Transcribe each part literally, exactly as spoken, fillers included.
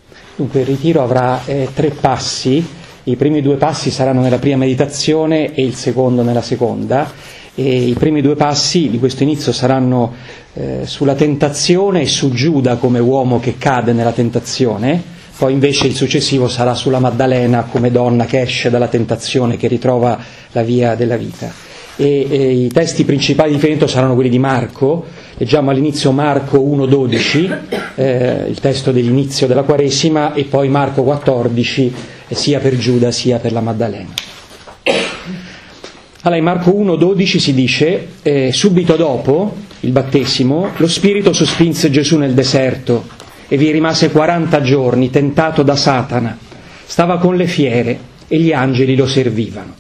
Dunque il ritiro avrà eh, tre passi, i primi due passi saranno nella prima meditazione e il secondo nella seconda, e i primi due passi di questo inizio saranno eh, sulla tentazione e su Giuda come uomo che cade nella tentazione, poi invece il successivo sarà sulla Maddalena come donna che esce dalla tentazione, che ritrova la via della vita. E, e i testi principali di riferimento saranno quelli di Marco. Leggiamo all'inizio Marco uno dodici, eh, il testo dell'inizio della Quaresima, e poi Marco quattordici, eh, sia per Giuda sia per la Maddalena. Allora, in Marco uno dodici si dice, eh, subito dopo il battesimo, lo Spirito sospinse Gesù nel deserto e vi rimase quaranta giorni tentato da Satana. Stava con le fiere e gli angeli lo servivano.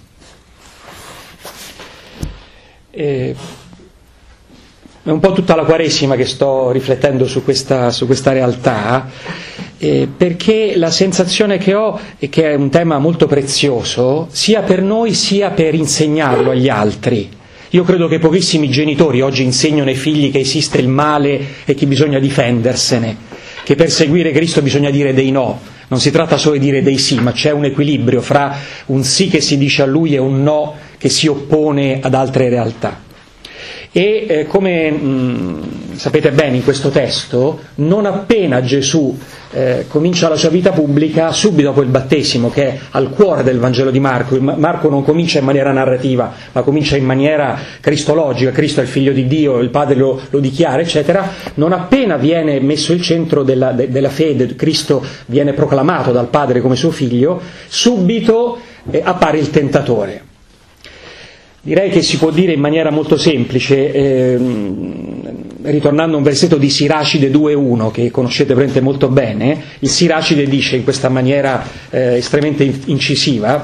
Eh, È un po' tutta la Quaresima che sto riflettendo su questa, su questa realtà, eh, perché la sensazione che ho è che è un tema molto prezioso, sia per noi sia per insegnarlo agli altri. Io credo che pochissimi genitori oggi insegnano ai figli che esiste il male e che bisogna difendersene, che per seguire Cristo bisogna dire dei no. Non si tratta solo di dire dei sì, ma c'è un equilibrio fra un sì che si dice a lui e un no che si oppone ad altre realtà. E eh, come mh, sapete bene in questo testo, non appena Gesù eh, comincia la sua vita pubblica, subito dopo il battesimo, che è al cuore del Vangelo di Marco, Marco non comincia in maniera narrativa, ma comincia in maniera cristologica, Cristo è il figlio di Dio, il Padre lo, lo dichiara, eccetera, non appena viene messo il centro della, de, della fede, Cristo viene proclamato dal Padre come suo figlio, subito eh, appare il tentatore. Direi che si può dire in maniera molto semplice, ehm, ritornando a un versetto di Siracide due uno che conoscete veramente molto bene, il Siracide dice in questa maniera eh, estremamente incisiva: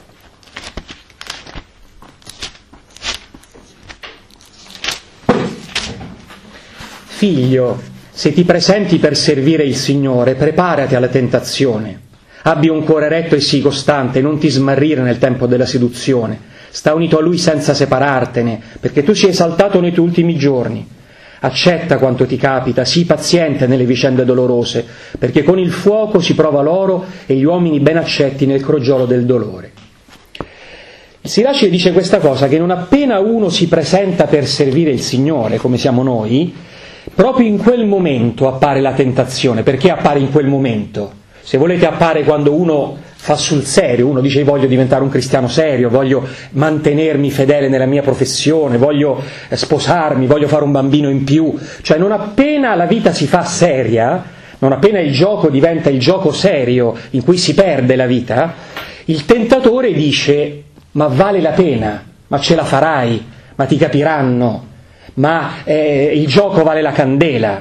figlio, se ti presenti per servire il Signore, preparati alla tentazione, abbi un cuore retto e sii costante, non ti smarrire nel tempo della seduzione. Sta unito a Lui senza separartene, perché tu sei esaltato nei tuoi ultimi giorni. Accetta quanto ti capita, sii paziente nelle vicende dolorose, perché con il fuoco si prova l'oro e gli uomini ben accetti nel crogiolo del dolore. Il Siracide dice questa cosa, che non appena uno si presenta per servire il Signore, come siamo noi, proprio in quel momento appare la tentazione. Perché appare in quel momento? Se volete, appare quando uno fa sul serio, uno dice voglio diventare un cristiano serio, voglio mantenermi fedele nella mia professione, voglio sposarmi, voglio fare un bambino in più. Cioè non appena la vita si fa seria, non appena il gioco diventa il gioco serio in cui si perde la vita, il tentatore dice ma vale la pena, ma ce la farai, ma ti capiranno, ma eh, il gioco vale la candela.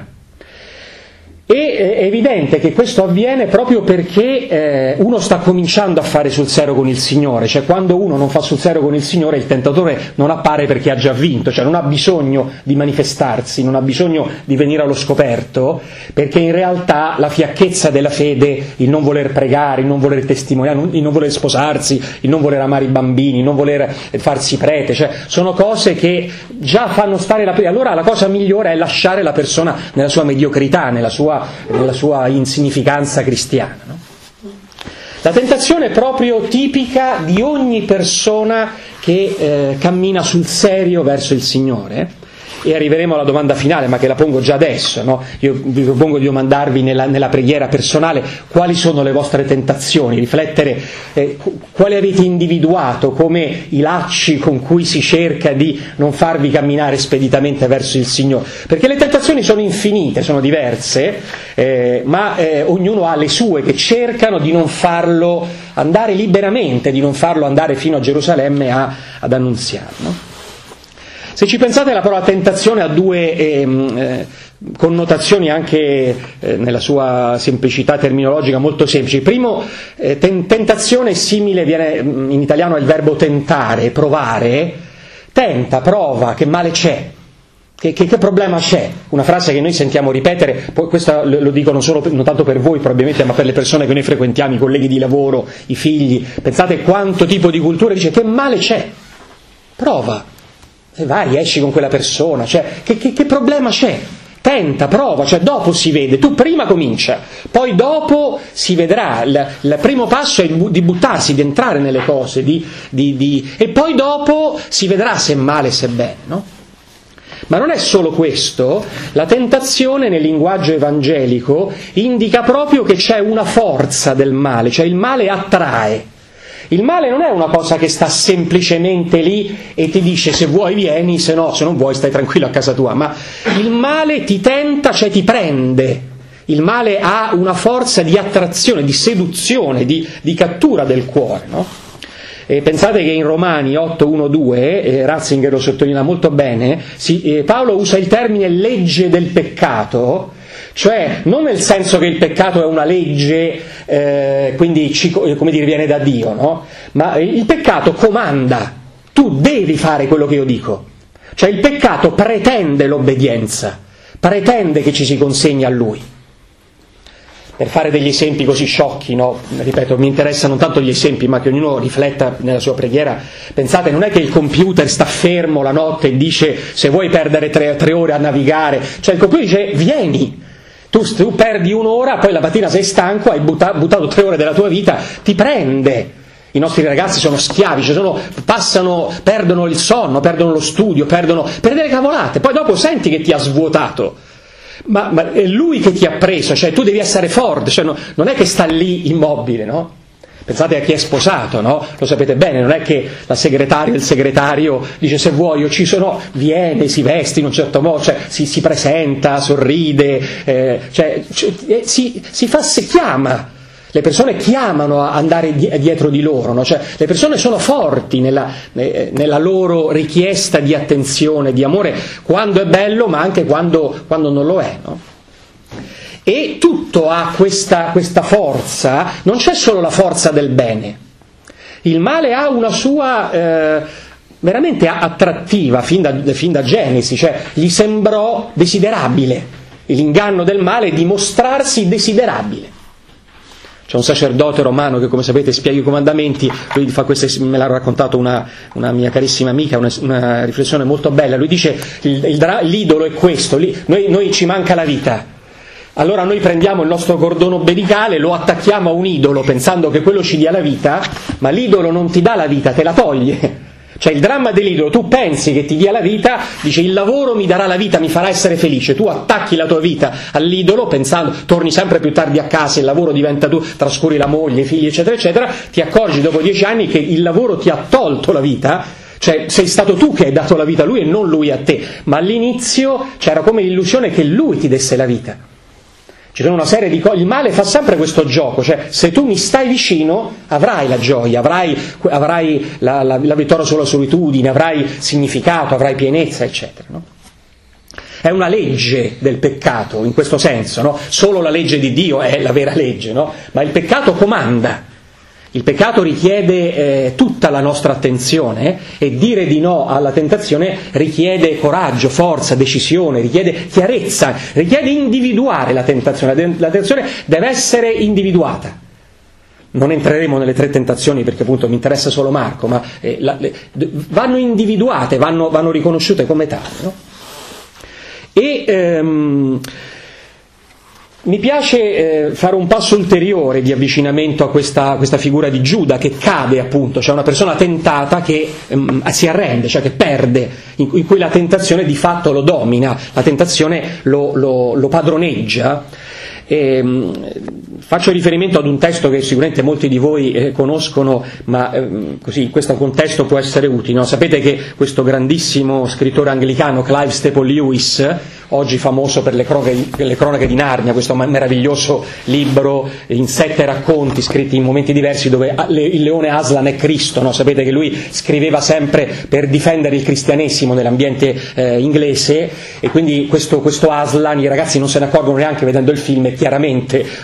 E è evidente che questo avviene proprio perché eh, uno sta cominciando a fare sul serio con il Signore, cioè quando uno non fa sul serio con il Signore il tentatore non appare perché ha già vinto, cioè non ha bisogno di manifestarsi, non ha bisogno di venire allo scoperto, perché in realtà la fiacchezza della fede, il non voler pregare, il non voler testimoniare, il non voler sposarsi, il non voler amare i bambini, il non voler farsi prete, cioè sono cose che già fanno stare la preghiera. Allora la cosa migliore è lasciare la persona nella sua mediocrità, nella sua nella sua insignificanza cristiana, no? La tentazione è proprio tipica di ogni persona che eh, cammina sul serio verso il Signore. E arriveremo alla domanda finale, ma che la pongo già adesso, no? Io vi propongo di domandarvi nella, nella preghiera personale quali sono le vostre tentazioni, riflettere eh, quali avete individuato come i lacci con cui si cerca di non farvi camminare speditamente verso il Signore, perché le tentazioni sono infinite, sono diverse, eh, ma eh, ognuno ha le sue che cercano di non farlo andare liberamente, di non farlo andare fino a Gerusalemme a, ad annunziare, no? Se ci pensate, la parola tentazione ha due eh, eh, connotazioni anche eh, nella sua semplicità terminologica molto semplici. Primo, eh, ten- tentazione è simile, viene in italiano è il verbo tentare, provare, tenta, prova, che male c'è, che, che, che problema c'è? Una frase che noi sentiamo ripetere, poi questo lo dico non solo per, non tanto per voi probabilmente, ma per le persone che noi frequentiamo, i colleghi di lavoro, i figli. Pensate quanto tipo di cultura dice che male c'è, prova. E vai, esci con quella persona, cioè che, che, che problema c'è? tenta, prova, cioè dopo si vede, tu prima comincia, poi dopo si vedrà, il, il primo passo è di buttarsi, di entrare nelle cose, di, di, di, e poi dopo si vedrà se è male, se è bene, no? Ma non è solo questo, la tentazione nel linguaggio evangelico indica proprio che c'è una forza del male, cioè il male attrae. Il male non è una cosa che sta semplicemente lì e ti dice se vuoi vieni, se no, se non vuoi stai tranquillo a casa tua, ma il male ti tenta, cioè ti prende. Il male ha una forza di attrazione, di seduzione, di, di cattura del cuore, no? E pensate che in Romani otto uno due, eh, Ratzinger lo sottolinea molto bene, si, eh, Paolo usa il termine legge del peccato, cioè non nel senso che il peccato è una legge, eh, quindi ci, come dire, viene da Dio, no? Ma il peccato comanda, tu devi fare quello che io dico, cioè il peccato pretende l'obbedienza, pretende che ci si consegni a lui. Per fare degli esempi così sciocchi, no? Ripeto, mi interessano non tanto gli esempi, ma che ognuno rifletta nella sua preghiera. Pensate, non è che il computer sta fermo la notte e dice se vuoi perdere tre, tre ore a navigare, cioè il computer dice vieni. Tu, tu perdi un'ora, poi la mattina sei stanco, hai butta, buttato tre ore della tua vita, ti prende. I nostri ragazzi sono schiavi, cioè sono, passano, perdono il sonno, perdono lo studio, perdono per delle cavolate, poi dopo senti che ti ha svuotato, ma, ma è lui che ti ha preso, cioè tu devi essere forte, cioè no, non è che sta lì immobile, no? Pensate a chi è sposato, no? Lo sapete bene, non è che la segretaria, il segretario dice se vuoi io ci sono, viene, si veste in un certo modo, cioè si, si presenta, sorride, eh, cioè, cioè si, si fa, si chiama. Le persone chiamano a andare dietro di loro, no? Cioè, le persone sono forti nella, nella loro richiesta di attenzione, di amore, quando è bello, ma anche quando, quando non lo è, no? E tutto ha questa, questa forza, non c'è solo la forza del bene. Il male ha una sua eh, veramente attrattiva, fin da, fin da Genesi, cioè gli sembrò desiderabile. L'inganno del male è dimostrarsi desiderabile. C'è un sacerdote romano che, come sapete, spiega i comandamenti, lui fa queste, me l'ha raccontato una, una mia carissima amica, una, una riflessione molto bella. Lui dice, il, il, l'idolo è questo, lì, noi, noi ci manca la vita. Allora noi prendiamo il nostro cordone ombelicale, lo attacchiamo a un idolo pensando che quello ci dia la vita, ma l'idolo non ti dà la vita, te la toglie. Cioè il dramma dell'idolo, tu pensi che ti dia la vita, dice il lavoro mi darà la vita, mi farà essere felice, tu attacchi la tua vita all'idolo pensando, torni sempre più tardi a casa, il lavoro diventa tu, trascuri la moglie, i figli eccetera eccetera, ti accorgi dopo dieci anni che il lavoro ti ha tolto la vita, cioè sei stato tu che hai dato la vita a lui e non lui a te, ma all'inizio c'era come l'illusione che lui ti desse la vita. Ci sono una serie di cose, il male fa sempre questo gioco, cioè se tu mi stai vicino avrai la gioia, avrai, avrai la, la, la vittoria sulla solitudine, avrai significato, avrai pienezza, eccetera, no? È una legge del peccato in questo senso, no? Solo la legge di Dio è la vera legge, no? Ma il peccato comanda. Il peccato richiede eh, tutta la nostra attenzione eh, e dire di no alla tentazione richiede coraggio, forza, decisione, richiede chiarezza, richiede individuare la tentazione. La tentazione deve essere individuata. Non entreremo nelle tre tentazioni perché appunto mi interessa solo Marco, ma eh, la, le, vanno individuate, vanno, vanno riconosciute come tali, no? E... Ehm, Mi piace eh, fare un passo ulteriore di avvicinamento a questa, questa figura di Giuda che cade appunto, cioè una persona tentata che ehm, si arrende, cioè che perde, in, in cui la tentazione di fatto lo domina, la tentazione lo, lo, lo padroneggia. E, faccio riferimento ad un testo che sicuramente molti di voi eh, conoscono, ma eh, così in questo contesto può essere utile, no? Sapete che questo grandissimo scrittore anglicano Clive Staple Lewis, oggi famoso per le cronache, le cronache di Narnia, questo meraviglioso libro in sette racconti scritti in momenti diversi dove il leone Aslan è Cristo, no? Sapete che lui scriveva sempre per difendere il cristianesimo nell'ambiente eh, inglese, e quindi questo, questo Aslan, i ragazzi non se ne accorgono neanche vedendo il film, è chiaramente Gesù Cristo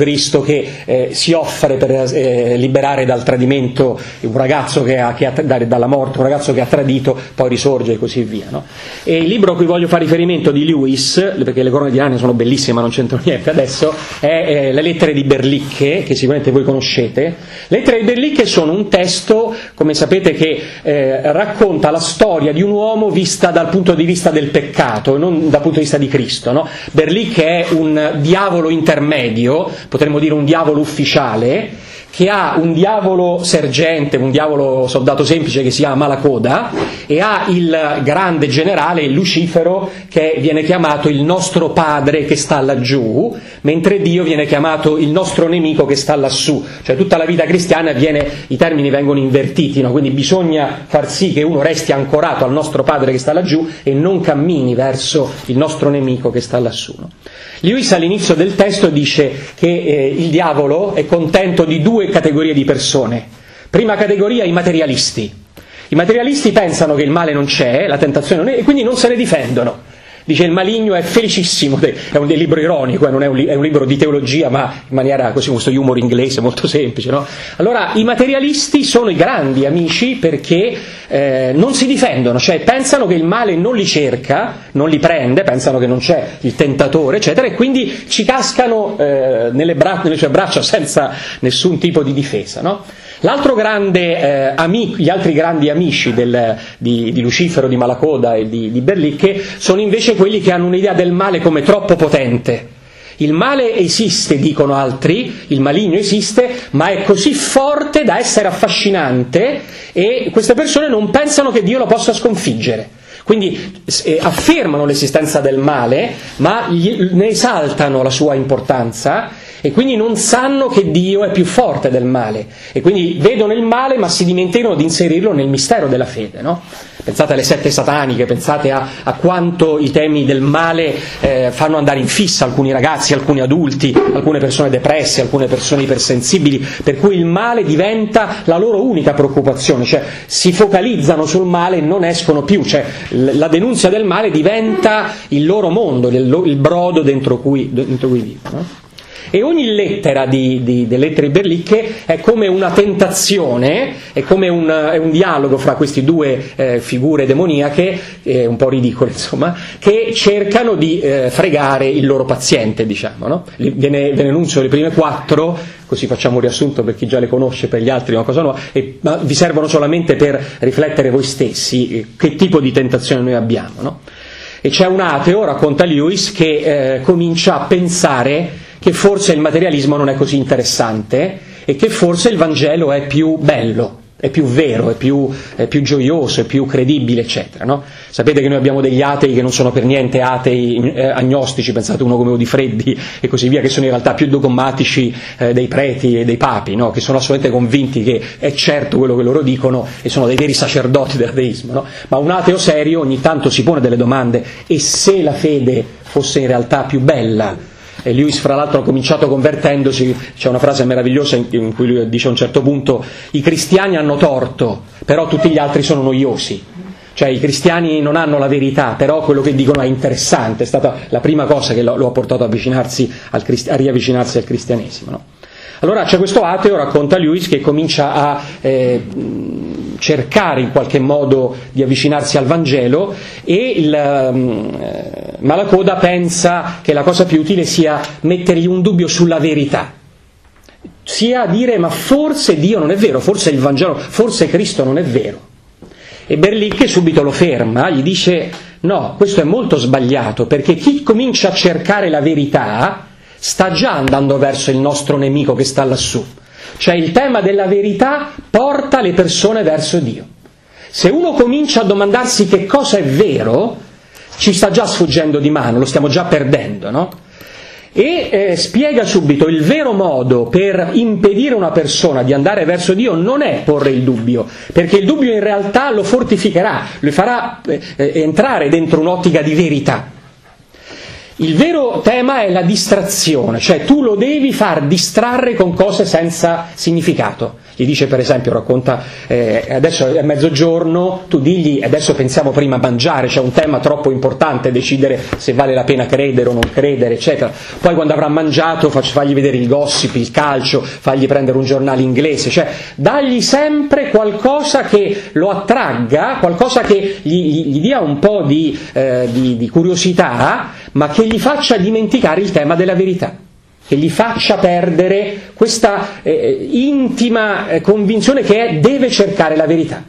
Cristo che eh, si offre per eh, liberare dal tradimento un ragazzo che ha, che ha dalla morte, un ragazzo che ha tradito, poi risorge e così via, no? E il libro a cui voglio fare riferimento di Lewis, perché le cronache di Narnia sono bellissime ma non c'entro niente adesso, è eh, Le lettere di Berlicche, che sicuramente voi conoscete. Le lettere di Berlicche sono un testo, come sapete, che eh, racconta la storia di un uomo vista dal punto di vista del peccato, non dal punto di vista di Cristo, no? Berlicche è un diavolo intermedio, potremmo dire un diavolo ufficiale, che ha un diavolo sergente, un diavolo soldato semplice che si chiama Malacoda, e ha il grande generale, Lucifero, che viene chiamato il nostro padre che sta laggiù, mentre Dio viene chiamato il nostro nemico che sta lassù. Cioè tutta la vita cristiana viene, i termini vengono invertiti, no? Quindi bisogna far sì che uno resti ancorato al nostro padre che sta laggiù e non cammini verso il nostro nemico che sta lassù, no? Lewis all'inizio del testo dice che eh, il diavolo è contento di due categorie di persone. Prima categoria, i materialisti. I materialisti pensano che il male non c'è, la tentazione non è, e quindi non se ne difendono. Dice il maligno è felicissimo, è un libro ironico, non è un, è un libro di teologia, ma in maniera così, questo humor inglese molto semplice, no? Allora i materialisti sono i grandi amici perché eh, non si difendono, cioè pensano che il male non li cerca, non li prende, pensano che non c'è il tentatore, eccetera, e quindi ci cascano eh, nelle, bra- nelle sue braccia senza nessun tipo di difesa, no? L'altro grande eh, amico, gli altri grandi amici del, di, di Lucifero, di Malacoda e di, di Berlicche sono invece quelli che hanno un'idea del male come troppo potente. Il male esiste, dicono altri, il maligno esiste, ma è così forte da essere affascinante e queste persone non pensano che Dio lo possa sconfiggere. Quindi eh, affermano l'esistenza del male, ma gli, ne esaltano la sua importanza e quindi non sanno che Dio è più forte del male e quindi vedono il male ma si dimenticano di inserirlo nel mistero della fede, no? Pensate alle sette sataniche, pensate a, a quanto i temi del male eh, fanno andare in fissa alcuni ragazzi, alcuni adulti, alcune persone depresse, alcune persone ipersensibili, per cui il male diventa la loro unica preoccupazione, cioè si focalizzano sul male e non escono più, cioè la denunzia del male diventa il loro mondo, il, il brodo dentro cui, dentro cui vivono, no? E ogni lettera di, di, delle lettere di Berlicche è come una tentazione, è come un, è un dialogo fra queste due eh, figure demoniache, eh, un po' ridicole insomma, che cercano di eh, fregare il loro paziente, diciamo, no? Ve ne, ve ne annuncio le prime quattro, così facciamo un riassunto per chi già le conosce, per gli altri è una cosa nuova, e, ma vi servono solamente per riflettere voi stessi eh, che tipo di tentazione noi abbiamo, no? E c'è un ateo, racconta Lewis, che eh, comincia a pensare che forse il materialismo non è così interessante e che forse il Vangelo è più bello, è più vero, è più, è più gioioso, è più credibile, eccetera, no? Sapete che noi abbiamo degli atei che non sono per niente atei eh, agnostici, pensate uno come Odifreddi e così via, che sono in realtà più dogmatici eh, dei preti e dei papi, no? Che sono assolutamente convinti che è certo quello che loro dicono e sono dei veri sacerdoti dell'ateismo, no? Ma un ateo serio ogni tanto si pone delle domande: e se la fede fosse in realtà più bella? E Lewis fra l'altro ha cominciato convertendosi, c'è una frase meravigliosa in cui lui dice a un certo punto: i cristiani hanno torto, però tutti gli altri sono noiosi. Cioè i cristiani non hanno la verità, però quello che dicono è interessante, è stata la prima cosa che lo, lo ha portato a, avvicinarsi al, a riavvicinarsi al cristianesimo, no? Allora c'è questo ateo, racconta Lewis, che comincia a eh, cercare in qualche modo di avvicinarsi al Vangelo e il eh, Malacoda pensa che la cosa più utile sia mettergli un dubbio sulla verità, sia dire ma forse Dio non è vero, forse il Vangelo, forse Cristo non è vero. E Berlicche subito lo ferma, gli dice no, questo è molto sbagliato, perché chi comincia a cercare la verità sta già andando verso il nostro nemico che sta lassù. Cioè il tema della verità porta le persone verso Dio. Se uno comincia a domandarsi che cosa è vero, ci sta già sfuggendo di mano, lo stiamo già perdendo, no? E eh, spiega subito: il vero modo per impedire a una persona di andare verso Dio non è porre il dubbio, perché il dubbio in realtà lo fortificherà, lo farà eh, entrare dentro un'ottica di verità. Il vero tema è la distrazione, cioè tu lo devi far distrarre con cose senza significato. Gli dice per esempio, racconta, eh, adesso è mezzogiorno, tu digli adesso pensiamo prima a mangiare, c'è un tema troppo importante, decidere se vale la pena credere o non credere, eccetera. Poi quando avrà mangiato fagli vedere il gossip, il calcio, fagli prendere un giornale inglese, cioè dagli sempre qualcosa che lo attragga, qualcosa che gli, gli dia un po' di, eh, di, di curiosità, ma che gli faccia dimenticare il tema della verità, che gli faccia perdere questa eh, intima eh, convinzione che è, deve cercare la verità.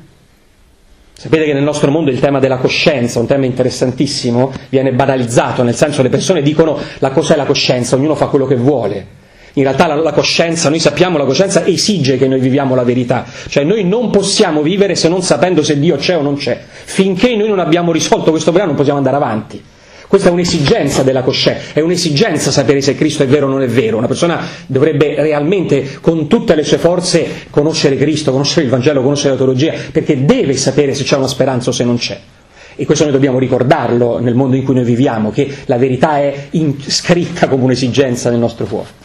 Sapete che nel nostro mondo il tema della coscienza, un tema interessantissimo, viene banalizzato, nel senso che le persone dicono la cos'è la coscienza, ognuno fa quello che vuole. In realtà la, la coscienza, noi sappiamo, la coscienza esige che noi viviamo la verità, cioè noi non possiamo vivere se non sapendo se Dio c'è o non c'è. Finché noi non abbiamo risolto questo problema non possiamo andare avanti. Questa è un'esigenza della coscienza, è un'esigenza sapere se Cristo è vero o non è vero. Una persona dovrebbe realmente con tutte le sue forze conoscere Cristo, conoscere il Vangelo, conoscere la teologia, perché deve sapere se c'è una speranza o se non c'è. E questo noi dobbiamo ricordarlo nel mondo in cui noi viviamo, che la verità è scritta come un'esigenza nel nostro cuore.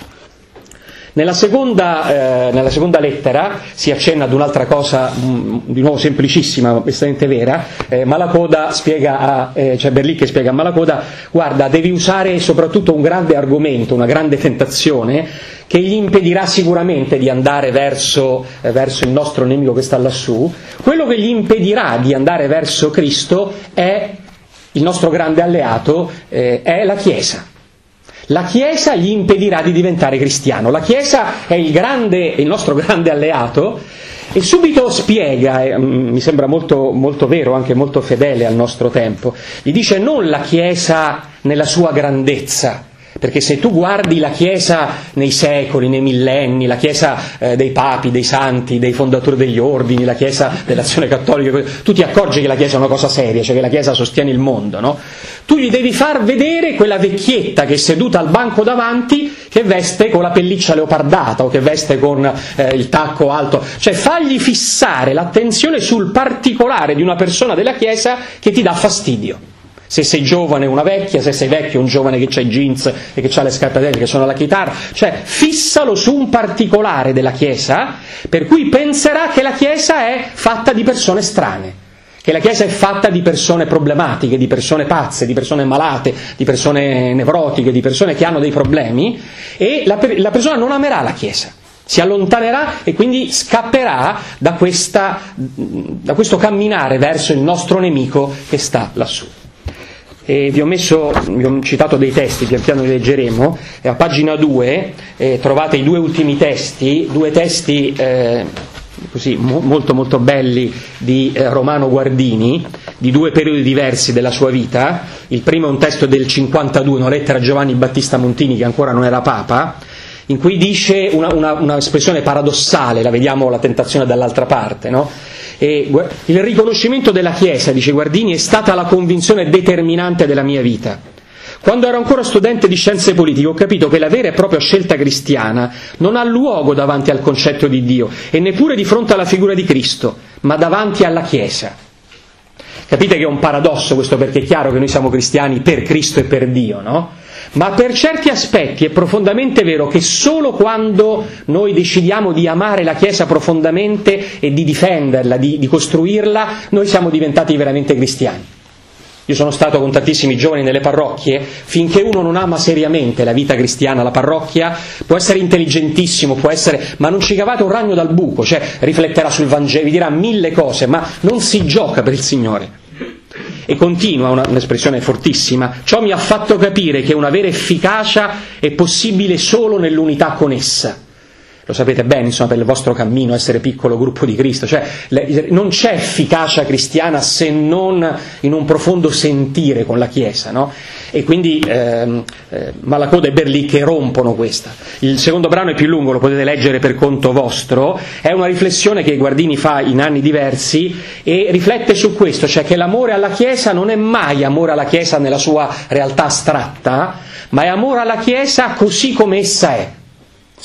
Nella seconda, eh, nella seconda lettera si accenna ad un'altra cosa, mh, di nuovo semplicissima, ma estremamente vera. eh, Malacoda spiega a, eh, cioè Berli che spiega a Malacoda, guarda, devi usare soprattutto un grande argomento, una grande tentazione, che gli impedirà sicuramente di andare verso, eh, verso il nostro nemico che sta lassù. Quello che gli impedirà di andare verso Cristo è il nostro grande alleato, eh, è la Chiesa. La Chiesa gli impedirà di diventare cristiano. La Chiesa è il, grande, il nostro grande alleato, e subito spiega, e, um, mi sembra molto, molto vero, anche molto fedele al nostro tempo, gli dice non la Chiesa nella sua grandezza, perché se tu guardi la Chiesa nei secoli, nei millenni, la Chiesa eh, dei papi, dei santi, dei fondatori degli ordini, la Chiesa dell'azione cattolica, tu ti accorgi che la Chiesa è una cosa seria, cioè che la Chiesa sostiene il mondo, no? Tu gli devi far vedere quella vecchietta che è seduta al banco davanti, che veste con la pelliccia leopardata o che veste con eh, il tacco alto, cioè fagli fissare l'attenzione sul particolare di una persona della Chiesa che ti dà fastidio. Se sei giovane una vecchia, se sei vecchio un giovane che c'ha i jeans e che c'ha le scarpe che suona la chitarra, cioè fissalo su un particolare della Chiesa, per cui penserà che la Chiesa è fatta di persone strane, che la Chiesa è fatta di persone problematiche, di persone pazze, di persone malate, di persone nevrotiche, di persone che hanno dei problemi, e la, la persona non amerà la Chiesa. Si allontanerà e quindi scapperà da, questa, da questo camminare verso il nostro nemico che sta lassù. E vi ho messo, vi ho citato dei testi, pian piano li leggeremo, e a pagina due eh, trovate i due ultimi testi, due testi eh, così mo, molto molto belli di eh, Romano Guardini, di due periodi diversi della sua vita. Il primo è un testo del cinquantadue, una lettera a Giovanni Battista Montini che ancora non era Papa, in cui dice una, una, una espressione paradossale, la vediamo la tentazione dall'altra parte, no? E il riconoscimento della Chiesa, dice Guardini, è stata la convinzione determinante della mia vita. Quando ero ancora studente di scienze politiche ho capito che la vera e propria scelta cristiana non ha luogo davanti al concetto di Dio e neppure di fronte alla figura di Cristo, ma davanti alla Chiesa. Capite che è un paradosso questo, perché è chiaro che noi siamo cristiani per Cristo e per Dio, no? Ma per certi aspetti è profondamente vero che solo quando noi decidiamo di amare la Chiesa profondamente e di difenderla, di, di costruirla, noi siamo diventati veramente cristiani. Io sono stato con tantissimi giovani nelle parrocchie, finché uno non ama seriamente la vita cristiana, la parrocchia può essere intelligentissimo, può essere, ma non ci cavate un ragno dal buco, cioè rifletterà sul Vangelo, vi dirà mille cose, ma non si gioca per il Signore. E continua, una, un'espressione fortissima, ciò mi ha fatto capire che una vera efficacia è possibile solo nell'unità con essa. Lo sapete bene, insomma, per il vostro cammino, essere piccolo gruppo di Cristo, cioè le, non c'è efficacia cristiana se non in un profondo sentire con la Chiesa, no? E quindi ehm, eh, Malacoda e Berli che rompono questa. Il secondo brano è più lungo, lo potete leggere per conto vostro, è una riflessione che Guardini fa in anni diversi e riflette su questo, cioè che l'amore alla Chiesa non è mai amore alla Chiesa nella sua realtà astratta, ma è amore alla Chiesa così come essa è.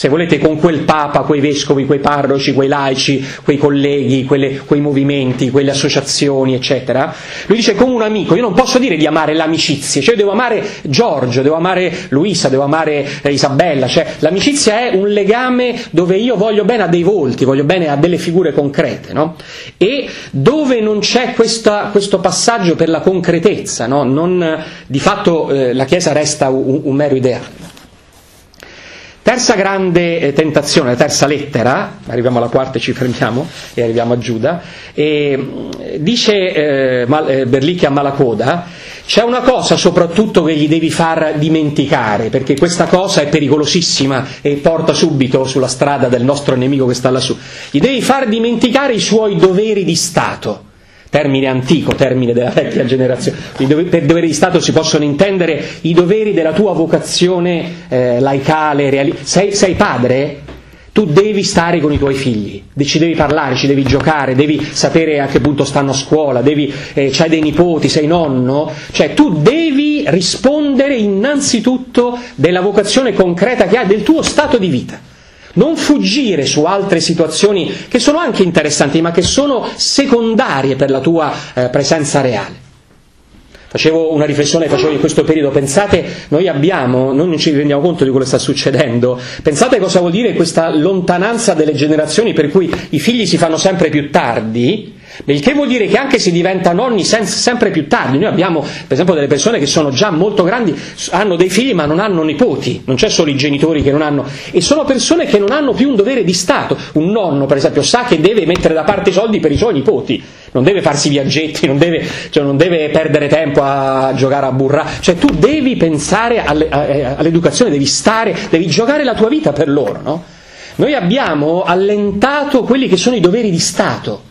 se volete, con quel Papa, quei vescovi, quei parroci, quei laici, quei colleghi, quelle, quei movimenti, quelle associazioni, eccetera. Lui dice, come un amico, io non posso dire di amare l'amicizia, cioè devo amare Giorgio, devo amare Luisa, devo amare eh, Isabella, cioè l'amicizia è un legame dove io voglio bene a dei volti, voglio bene a delle figure concrete, no? E dove non c'è questa, questo passaggio per la concretezza, no? Non, di fatto eh, la Chiesa resta un, un mero ideale. Terza grande eh, tentazione, la terza lettera, arriviamo alla quarta e ci fermiamo, e arriviamo a Giuda, e, dice eh, Mal, eh, Berlicchi a Malacoda, c'è una cosa soprattutto che gli devi far dimenticare, perché questa cosa è pericolosissima e porta subito sulla strada del nostro nemico che sta lassù. Gli devi far dimenticare i suoi doveri di Stato. Termine antico, termine della vecchia generazione. Per doveri di Stato si possono intendere i doveri della tua vocazione eh, laicale, reali- sei, sei padre? Tu devi stare con i tuoi figli, ci devi parlare, ci devi giocare, devi sapere a che punto stanno a scuola, devi, eh, c'hai dei nipoti, sei nonno, cioè tu devi rispondere innanzitutto della vocazione concreta che hai, del tuo stato di vita. Non fuggire su altre situazioni che sono anche interessanti, ma che sono secondarie per la tua eh, presenza reale. Facevo una riflessione, facevo in questo periodo, pensate, noi abbiamo, noi non ci rendiamo conto di quello che sta succedendo, pensate cosa vuol dire questa lontananza delle generazioni per cui i figli si fanno sempre più tardi, il che vuol dire che anche si diventa nonni sempre più tardi. Noi abbiamo per esempio delle persone che sono già molto grandi, hanno dei figli ma non hanno nipoti, non c'è solo i genitori che non hanno, e sono persone che non hanno più un dovere di Stato. Un nonno per esempio sa che deve mettere da parte i soldi per i suoi nipoti, non deve farsi viaggetti, non deve, cioè non deve perdere tempo a giocare a burra, cioè tu devi pensare alle, a, all'educazione, devi stare, devi giocare la tua vita per loro, no? Noi abbiamo allentato quelli che sono i doveri di Stato.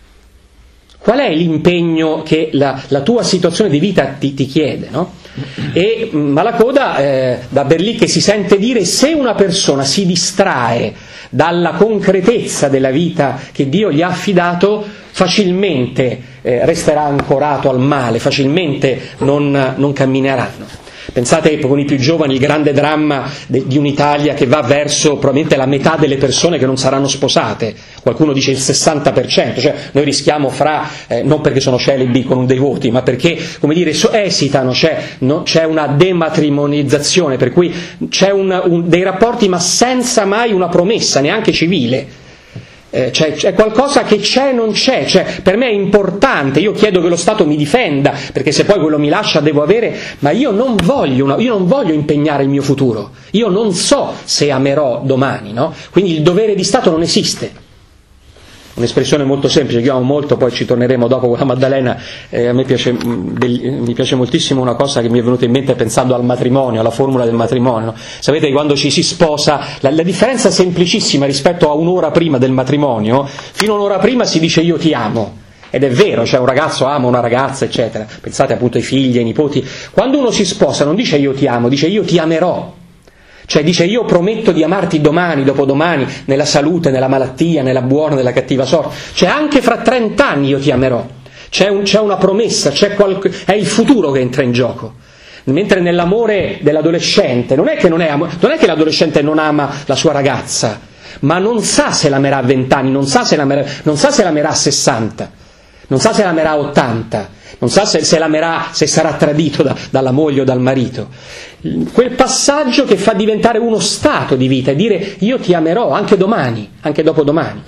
Qual è l'impegno che la, la tua situazione di vita ti, ti chiede, no? E Malacoda eh, da Berlicchi si sente dire: se una persona si distrae dalla concretezza della vita che Dio gli ha affidato, facilmente eh, resterà ancorato al male, facilmente non, non cammineranno. Pensate con i più giovani il grande dramma de, di un'Italia che va verso probabilmente la metà delle persone che non saranno sposate, qualcuno dice il sessanta per cento, cioè noi rischiamo fra, eh, non perché sono celibi con dei voti, ma perché, come dire, so, esitano, c'è, no, c'è una dematrimonizzazione, per cui c'è un, un, dei rapporti ma senza mai una promessa, neanche civile. Eh, c'è, c'è qualcosa che c'è e non c'è, cioè, per me è importante, io chiedo che lo Stato mi difenda, perché se poi quello mi lascia devo avere, ma io non voglio, una, io non voglio impegnare il mio futuro, io non so se amerò domani, no? Quindi il dovere di Stato non esiste. Un'espressione molto semplice che io amo molto, poi ci torneremo dopo con la Maddalena. Eh, a me piace, mi piace moltissimo una cosa che mi è venuta in mente pensando al matrimonio, alla formula del matrimonio. Sapete che quando ci si sposa, la, la differenza semplicissima rispetto a un'ora prima del matrimonio, fino a un'ora prima si dice io ti amo. Ed è vero, cioè un ragazzo ama una ragazza, eccetera. Pensate appunto ai figli, ai nipoti. Quando uno si sposa non dice io ti amo, dice io ti amerò. Cioè dice io prometto di amarti domani, dopodomani, nella salute, nella malattia, nella buona, nella cattiva sorte. Cioè anche fra trent'anni io ti amerò. C'è, un, c'è una promessa, c'è qualche, è il futuro che entra in gioco. Mentre nell'amore dell'adolescente non è che, non è, non è che l'adolescente non ama la sua ragazza, ma non sa se l'amerà a vent'anni, non sa se l'amerà, non sa se l'amerà a sessanta, non sa se l'amerà a ottanta. Non sa se, se l'amerà, se sarà tradito da, dalla moglie o dal marito. Quel passaggio che fa diventare uno stato di vita e dire io ti amerò anche domani, anche dopodomani.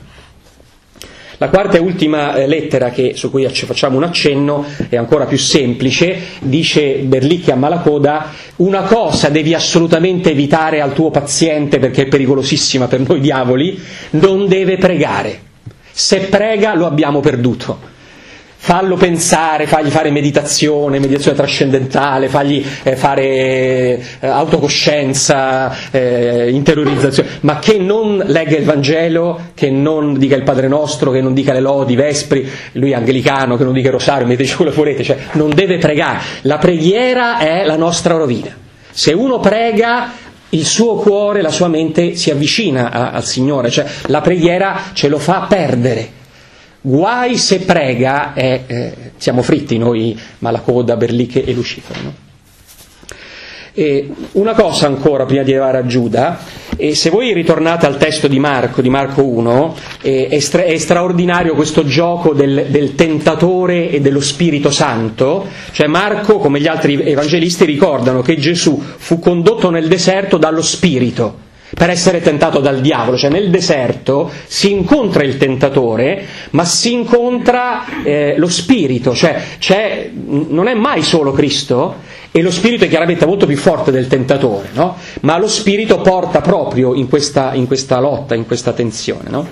La quarta e ultima lettera che, su cui ci facciamo un accenno è ancora più semplice. Dice Berlicchi a Malacoda: una cosa devi assolutamente evitare al tuo paziente perché è pericolosissima per noi diavoli, non deve pregare. Se prega lo abbiamo perduto. Fallo pensare, fagli fare meditazione, meditazione trascendentale, fagli eh, fare eh, autocoscienza, eh, interiorizzazione, ma che non legga il Vangelo, che non dica il Padre Nostro, che non dica le lodi, Vespri, lui è anglicano, che non dica il Rosario, metteci quello che volete, cioè non deve pregare. La preghiera è la nostra rovina. Se uno prega, il suo cuore, la sua mente si avvicina a, al Signore, cioè la preghiera ce lo fa perdere. Guai se prega, eh, eh, siamo fritti noi, Malacoda, Berlicchi e Lucifero, no? E una cosa ancora prima di arrivare a Giuda, e se voi ritornate al testo di Marco, di Marco uno, è, è, stra- è straordinario questo gioco del, del tentatore e dello Spirito Santo. Cioè Marco, come gli altri evangelisti, ricordano che Gesù fu condotto nel deserto dallo Spirito per essere tentato dal diavolo. Cioè nel deserto si incontra il tentatore, ma si incontra eh, lo Spirito, cioè c'è, non è mai solo Cristo, e lo Spirito è chiaramente molto più forte del tentatore, no? Ma lo Spirito porta proprio in questa, in questa lotta, in questa tensione, no?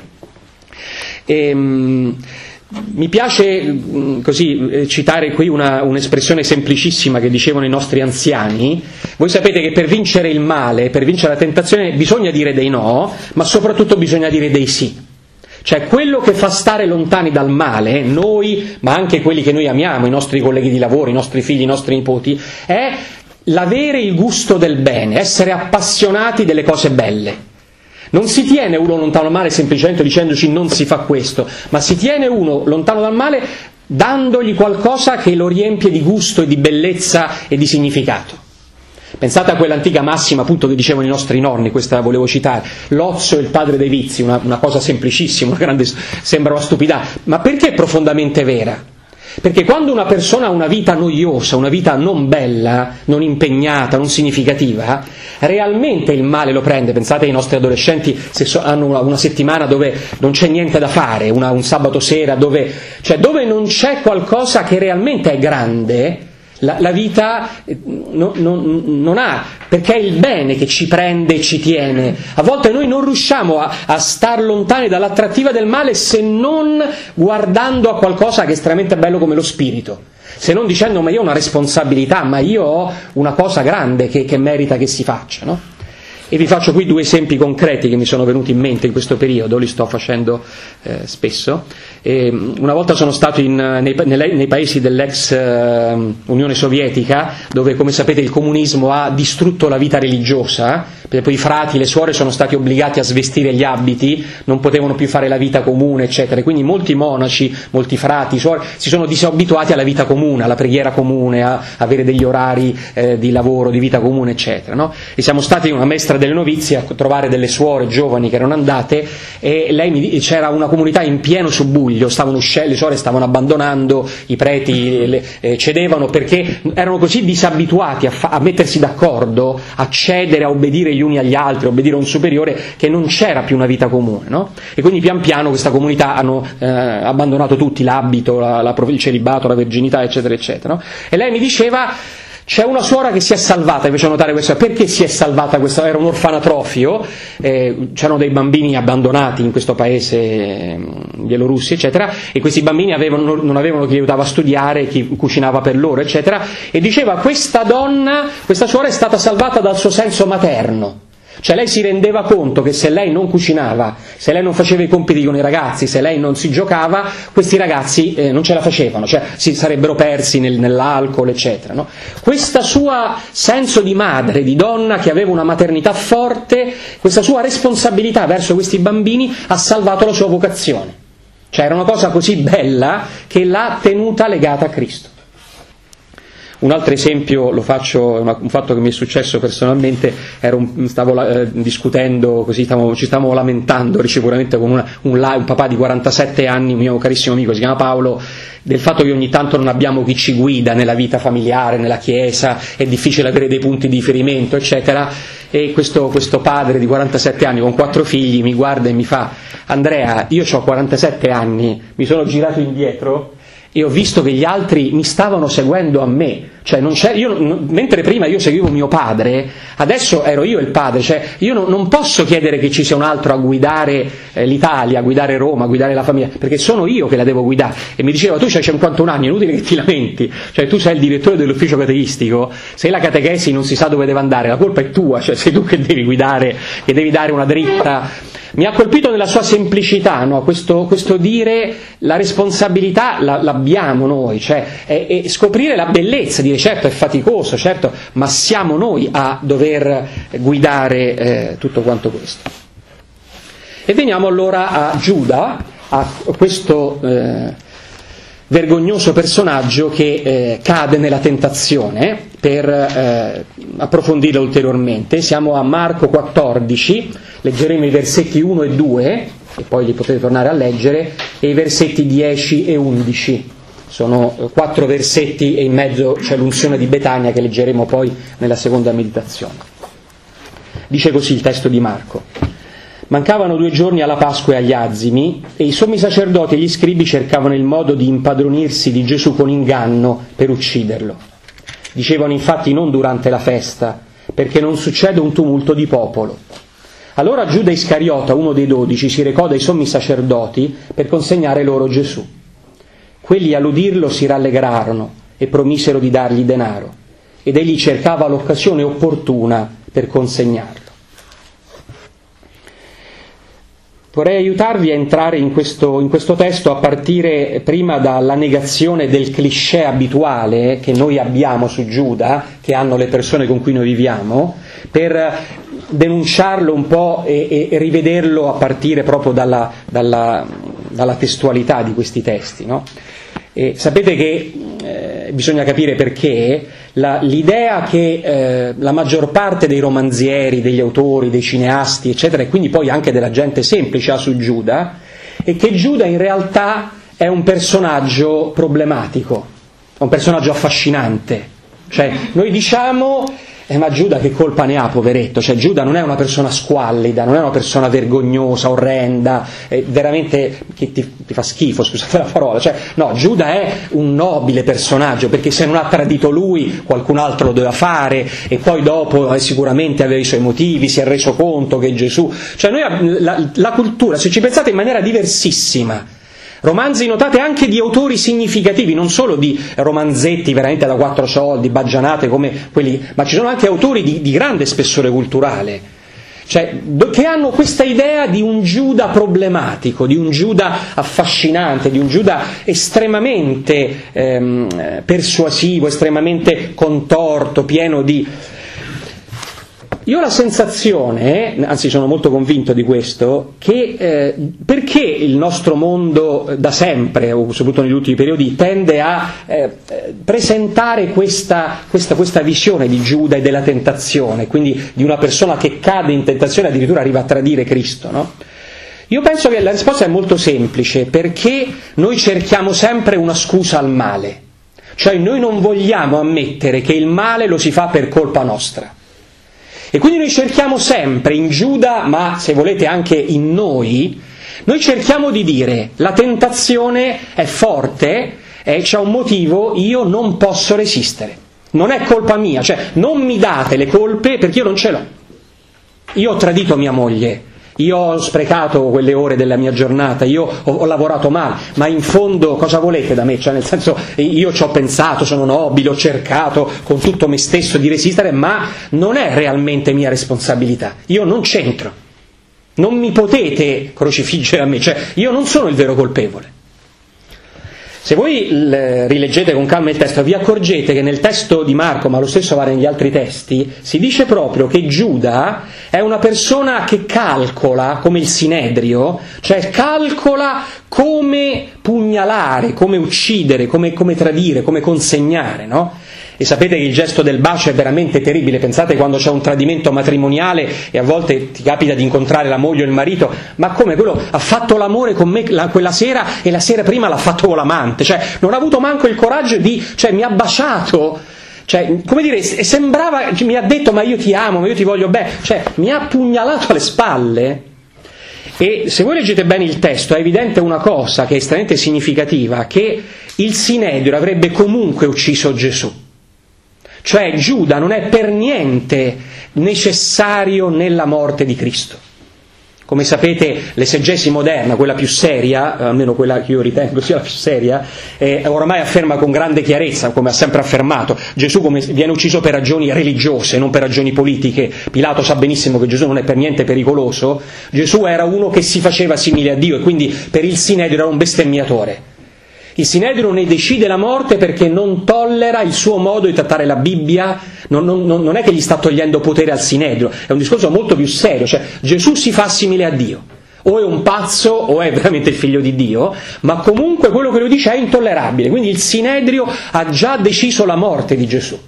E, mh, mi piace mh, così eh, citare qui una, un'espressione semplicissima che dicevano i nostri anziani. Voi sapete che per vincere il male, per vincere la tentazione, bisogna dire dei no, ma soprattutto bisogna dire dei sì. Cioè quello che fa stare lontani dal male, noi, ma anche quelli che noi amiamo, i nostri colleghi di lavoro, i nostri figli, i nostri nipoti, è l'avere il gusto del bene, essere appassionati delle cose belle. Non si tiene uno lontano dal male semplicemente dicendoci non si fa questo, ma si tiene uno lontano dal male dandogli qualcosa che lo riempie di gusto e di bellezza e di significato. Pensate a quell'antica massima appunto che dicevano i nostri nonni, questa volevo citare: l'ozio è il padre dei vizi, una, una cosa semplicissima, una grande, sembra una stupidità, ma perché è profondamente vera? Perché quando una persona ha una vita noiosa, una vita non bella, non impegnata, non significativa, realmente il male lo prende. Pensate ai nostri adolescenti, se so, hanno una, una settimana dove non c'è niente da fare, una, un sabato sera dove, cioè dove non c'è qualcosa che realmente è grande, la, la vita non, non, non ha, perché è il bene che ci prende e ci tiene. A volte noi non riusciamo a, a star lontani dall'attrattiva del male se non guardando a qualcosa che è estremamente bello come lo spirito, se non dicendo ma io ho una responsabilità, ma io ho una cosa grande che, che merita che si faccia, no? E vi faccio qui due esempi concreti che mi sono venuti in mente in questo periodo, li sto facendo eh, spesso. E una volta sono stato in, nei, nei, nei paesi dell'ex eh, Unione Sovietica, dove come sapete il comunismo ha distrutto la vita religiosa, perché poi i frati, le suore sono stati obbligati a svestire gli abiti, non potevano più fare la vita comune, eccetera. Quindi molti monaci, molti frati, suore, si sono disabituati alla vita comune, alla preghiera comune, a avere degli orari eh, di lavoro, di vita comune, eccetera, no? E siamo stati in una maestra delle novizie a trovare delle suore giovani che erano andate, e lei mi, c'era una comunità in pieno subbuglio, stavano uscendo, le suore stavano abbandonando, i preti le, eh, cedevano perché erano così disabituati a, fa, a mettersi d'accordo, a cedere, a obbedire gli uni agli altri, a obbedire a un superiore, che non c'era più una vita comune, no? E quindi pian piano questa comunità hanno eh, abbandonato tutti l'abito, la, la, il celibato, la verginità, eccetera, eccetera, no? E lei mi diceva: c'è una suora che si è salvata, mi faccio notare questo. Perché si è salvata questa? Era un orfanatrofio, eh, c'erano dei bambini abbandonati in questo paese, eh, Bielorussia, eccetera, e questi bambini avevano, non avevano chi aiutava a studiare, chi cucinava per loro, eccetera, e diceva: questa donna, questa suora è stata salvata dal suo senso materno. Cioè lei si rendeva conto che se lei non cucinava, se lei non faceva i compiti con i ragazzi, se lei non si giocava, questi ragazzi eh, non ce la facevano, cioè si sarebbero persi nel, nell'alcol, eccetera, no? Questa sua senso di madre, di donna che aveva una maternità forte, questa sua responsabilità verso questi bambini ha salvato la sua vocazione. Cioè era una cosa così bella che l'ha tenuta legata a Cristo. Un altro esempio lo faccio, una, un fatto che mi è successo personalmente. Ero un, stavo eh, discutendo, così stavo, ci stavamo lamentando sicuramente con una, un, un papà di quarantasette anni, un mio carissimo amico, si chiama Paolo, del fatto che ogni tanto non abbiamo chi ci guida nella vita familiare, nella chiesa, è difficile avere dei punti di riferimento, eccetera. E questo, questo padre di quarantasette anni con quattro figli mi guarda e mi fa: Andrea, io ho quarantasette anni, mi sono girato indietro e ho visto che gli altri mi stavano seguendo a me, cioè non c'è, io, non, mentre prima io seguivo mio padre, adesso ero io il padre, cioè io non, non posso chiedere che ci sia un altro a guidare eh, l'Italia, a guidare Roma, a guidare la famiglia, perché sono io che la devo guidare. E mi diceva: tu c'hai cinquantuno anni, è inutile che ti lamenti, cioè tu sei il direttore dell'ufficio cateistico, se la catechesi non si sa dove deve andare, la colpa è tua, cioè sei tu che devi guidare, che devi dare una dritta. Mi ha colpito nella sua semplicità, no? questo, questo dire la responsabilità la, l'abbiamo noi, cioè e, e scoprire la bellezza, dire certo è faticoso, certo, ma siamo noi a dover guidare eh, tutto quanto questo. E veniamo allora a Giuda, a questo eh, vergognoso personaggio che eh, cade nella tentazione, per eh, approfondirla ulteriormente. Siamo a Marco quattordici, leggeremo i versetti uno e due, e poi li potete tornare a leggere, e i versetti dieci e undici. Sono quattro versetti e in mezzo c'è l'unzione di Betania che leggeremo poi nella seconda meditazione. Dice così il testo di Marco: mancavano due giorni alla Pasqua e agli Azimi, e i sommi sacerdoti e gli scribi cercavano il modo di impadronirsi di Gesù con inganno per ucciderlo. Dicevano infatti: non durante la festa, perché non succede un tumulto di popolo. Allora Giuda Iscariota, uno dei dodici, si recò dai sommi sacerdoti per consegnare loro Gesù. Quelli all'udirlo si rallegrarono e promisero di dargli denaro, ed egli cercava l'occasione opportuna per consegnarlo. Vorrei aiutarvi a entrare in questo, in questo testo a partire prima dalla negazione del cliché abituale che noi abbiamo su Giuda, che hanno le persone con cui noi viviamo, per denunciarlo un po' e, e rivederlo a partire proprio dalla, dalla, dalla testualità di questi testi, no? E sapete che eh, bisogna capire perché la, l'idea che eh, la maggior parte dei romanzieri, degli autori, dei cineasti, eccetera, e quindi poi anche della gente semplice ha su Giuda, è che Giuda in realtà è un personaggio problematico, è un personaggio affascinante. Cioè, noi diciamo, eh, ma Giuda che colpa ne ha, poveretto? Cioè, Giuda non è una persona squallida, non è una persona vergognosa, orrenda, eh, veramente che ti, ti fa schifo, scusate la parola. Cioè, no, Giuda è un nobile personaggio, perché se non ha tradito lui, qualcun altro lo doveva fare, e poi dopo eh, sicuramente aveva i suoi motivi, si è reso conto che Gesù... Cioè, noi la, la cultura, se ci pensate, in maniera diversissima. Romanzi, notate, anche di autori significativi, non solo di romanzetti veramente da quattro soldi, baggianate come quelli, ma ci sono anche autori di, di grande spessore culturale, cioè, che hanno questa idea di un Giuda problematico, di un Giuda affascinante, di un Giuda estremamente ehm, persuasivo, estremamente contorto, pieno di... Io ho la sensazione, anzi sono molto convinto di questo, che eh, perché il nostro mondo da sempre, o soprattutto negli ultimi periodi, tende a eh, presentare questa, questa, questa visione di Giuda e della tentazione, quindi di una persona che cade in tentazione e addirittura arriva a tradire Cristo, no? Io penso che la risposta è molto semplice, perché noi cerchiamo sempre una scusa al male, cioè noi non vogliamo ammettere che il male lo si fa per colpa nostra. E quindi noi cerchiamo sempre in Giuda, ma se volete anche in noi, noi cerchiamo di dire: la tentazione è forte, e c'è un motivo, io non posso resistere. Non è colpa mia, cioè non mi date le colpe perché io non ce l'ho. Io ho tradito mia moglie, io ho sprecato quelle ore della mia giornata, io ho, ho lavorato male, ma in fondo cosa volete da me? Cioè, nel senso, io ci ho pensato, sono nobile, ho cercato con tutto me stesso di resistere, ma non è realmente mia responsabilità, io non c'entro, non mi potete crocifiggere a me, cioè io non sono il vero colpevole. Se voi rileggete con calma il testo, vi accorgete che nel testo di Marco, ma lo stesso vale negli altri testi, si dice proprio che Giuda è una persona che calcola, come il Sinedrio, cioè calcola come pugnalare, come uccidere, come, come tradire, come consegnare, no? E sapete che il gesto del bacio è veramente terribile. Pensate quando c'è un tradimento matrimoniale e a volte ti capita di incontrare la moglie o il marito, ma come, quello ha fatto l'amore con me la, quella sera e la sera prima l'ha fatto con l'amante, cioè non ha avuto manco il coraggio di, cioè mi ha baciato, cioè come dire, sembrava, mi ha detto ma io ti amo, ma io ti voglio bene, cioè mi ha pugnalato alle spalle. E se voi leggete bene il testo è evidente una cosa che è estremamente significativa, che il Sinedrio avrebbe comunque ucciso Gesù. Cioè Giuda non è per niente necessario nella morte di Cristo. Come sapete, l'esegesi moderna, quella più seria, almeno quella che io ritengo sia la più seria, eh, oramai afferma con grande chiarezza, come ha sempre affermato, Gesù come viene ucciso per ragioni religiose, non per ragioni politiche. Pilato sa benissimo che Gesù non è per niente pericoloso. Gesù era uno che si faceva simile a Dio e quindi per il Sinedrio era un bestemmiatore. Il Sinedrio ne decide la morte perché non tollera il suo modo di trattare la Bibbia, non, non, non è che gli sta togliendo potere al Sinedrio, è un discorso molto più serio, cioè Gesù si fa simile a Dio, o è un pazzo o è veramente il figlio di Dio, ma comunque quello che lui dice è intollerabile, quindi il Sinedrio ha già deciso la morte di Gesù.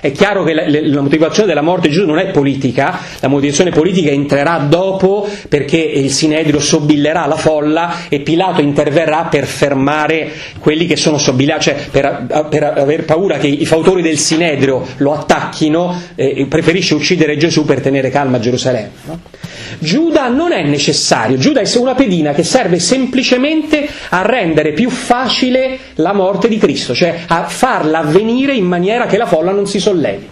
È chiaro che la, la motivazione della morte di Giuda non è politica, la motivazione politica entrerà dopo, perché il Sinedrio sobbillerà la folla e Pilato interverrà per fermare quelli che sono sobillati, cioè per, per aver paura che i fautori del Sinedrio lo attacchino, eh, preferisce uccidere Gesù per tenere calma Gerusalemme. No? Giuda non è necessario, Giuda è una pedina che serve semplicemente a rendere più facile la morte di Cristo, cioè a farla avvenire in maniera che la folla non si sollevi.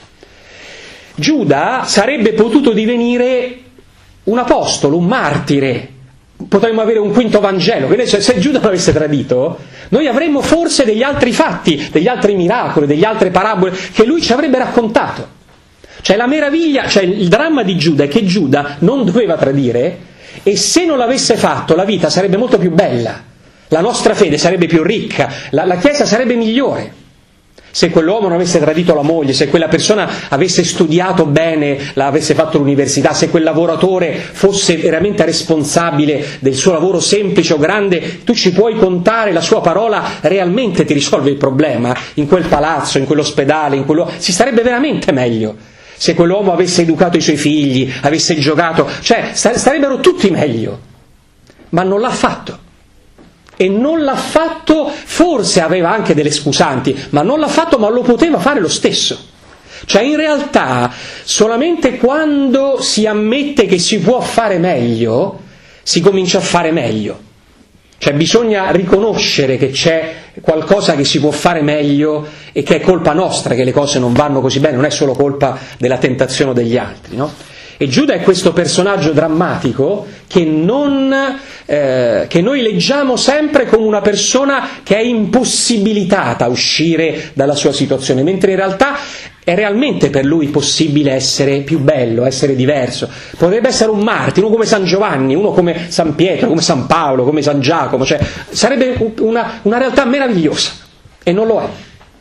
Giuda sarebbe potuto divenire un apostolo, un martire, potremmo avere un quinto Vangelo, che se, se Giuda l'avesse tradito, noi avremmo forse degli altri fatti, degli altri miracoli, delle altre parabole che lui ci avrebbe raccontato. Cioè la meraviglia, cioè il dramma di Giuda è che Giuda non doveva tradire, e se non l'avesse fatto la vita sarebbe molto più bella, la nostra fede sarebbe più ricca, la, la Chiesa sarebbe migliore. Se quell'uomo non avesse tradito la moglie, se quella persona avesse studiato bene, avesse fatto l'università, se quel lavoratore fosse veramente responsabile del suo lavoro semplice o grande, tu ci puoi contare, la sua parola realmente ti risolve il problema, in quel palazzo, in quell'ospedale, in quello... si starebbe veramente meglio. Se quell'uomo avesse educato i suoi figli, avesse giocato, cioè starebbero tutti meglio, ma non l'ha fatto. E non l'ha fatto, forse aveva anche delle scusanti, ma non l'ha fatto, ma lo poteva fare lo stesso. Cioè in realtà solamente quando si ammette che si può fare meglio, si comincia a fare meglio. Cioè bisogna riconoscere che c'è qualcosa che si può fare meglio e che è colpa nostra che le cose non vanno così bene, non è solo colpa della tentazione degli altri, no? E Giuda è questo personaggio drammatico che, non, eh, che noi leggiamo sempre come una persona che è impossibilitata a uscire dalla sua situazione, mentre in realtà è realmente per lui possibile essere più bello, essere diverso. Potrebbe essere un martire, uno come San Giovanni, uno come San Pietro, come San Paolo, come San Giacomo, cioè sarebbe una, una realtà meravigliosa, e non lo è.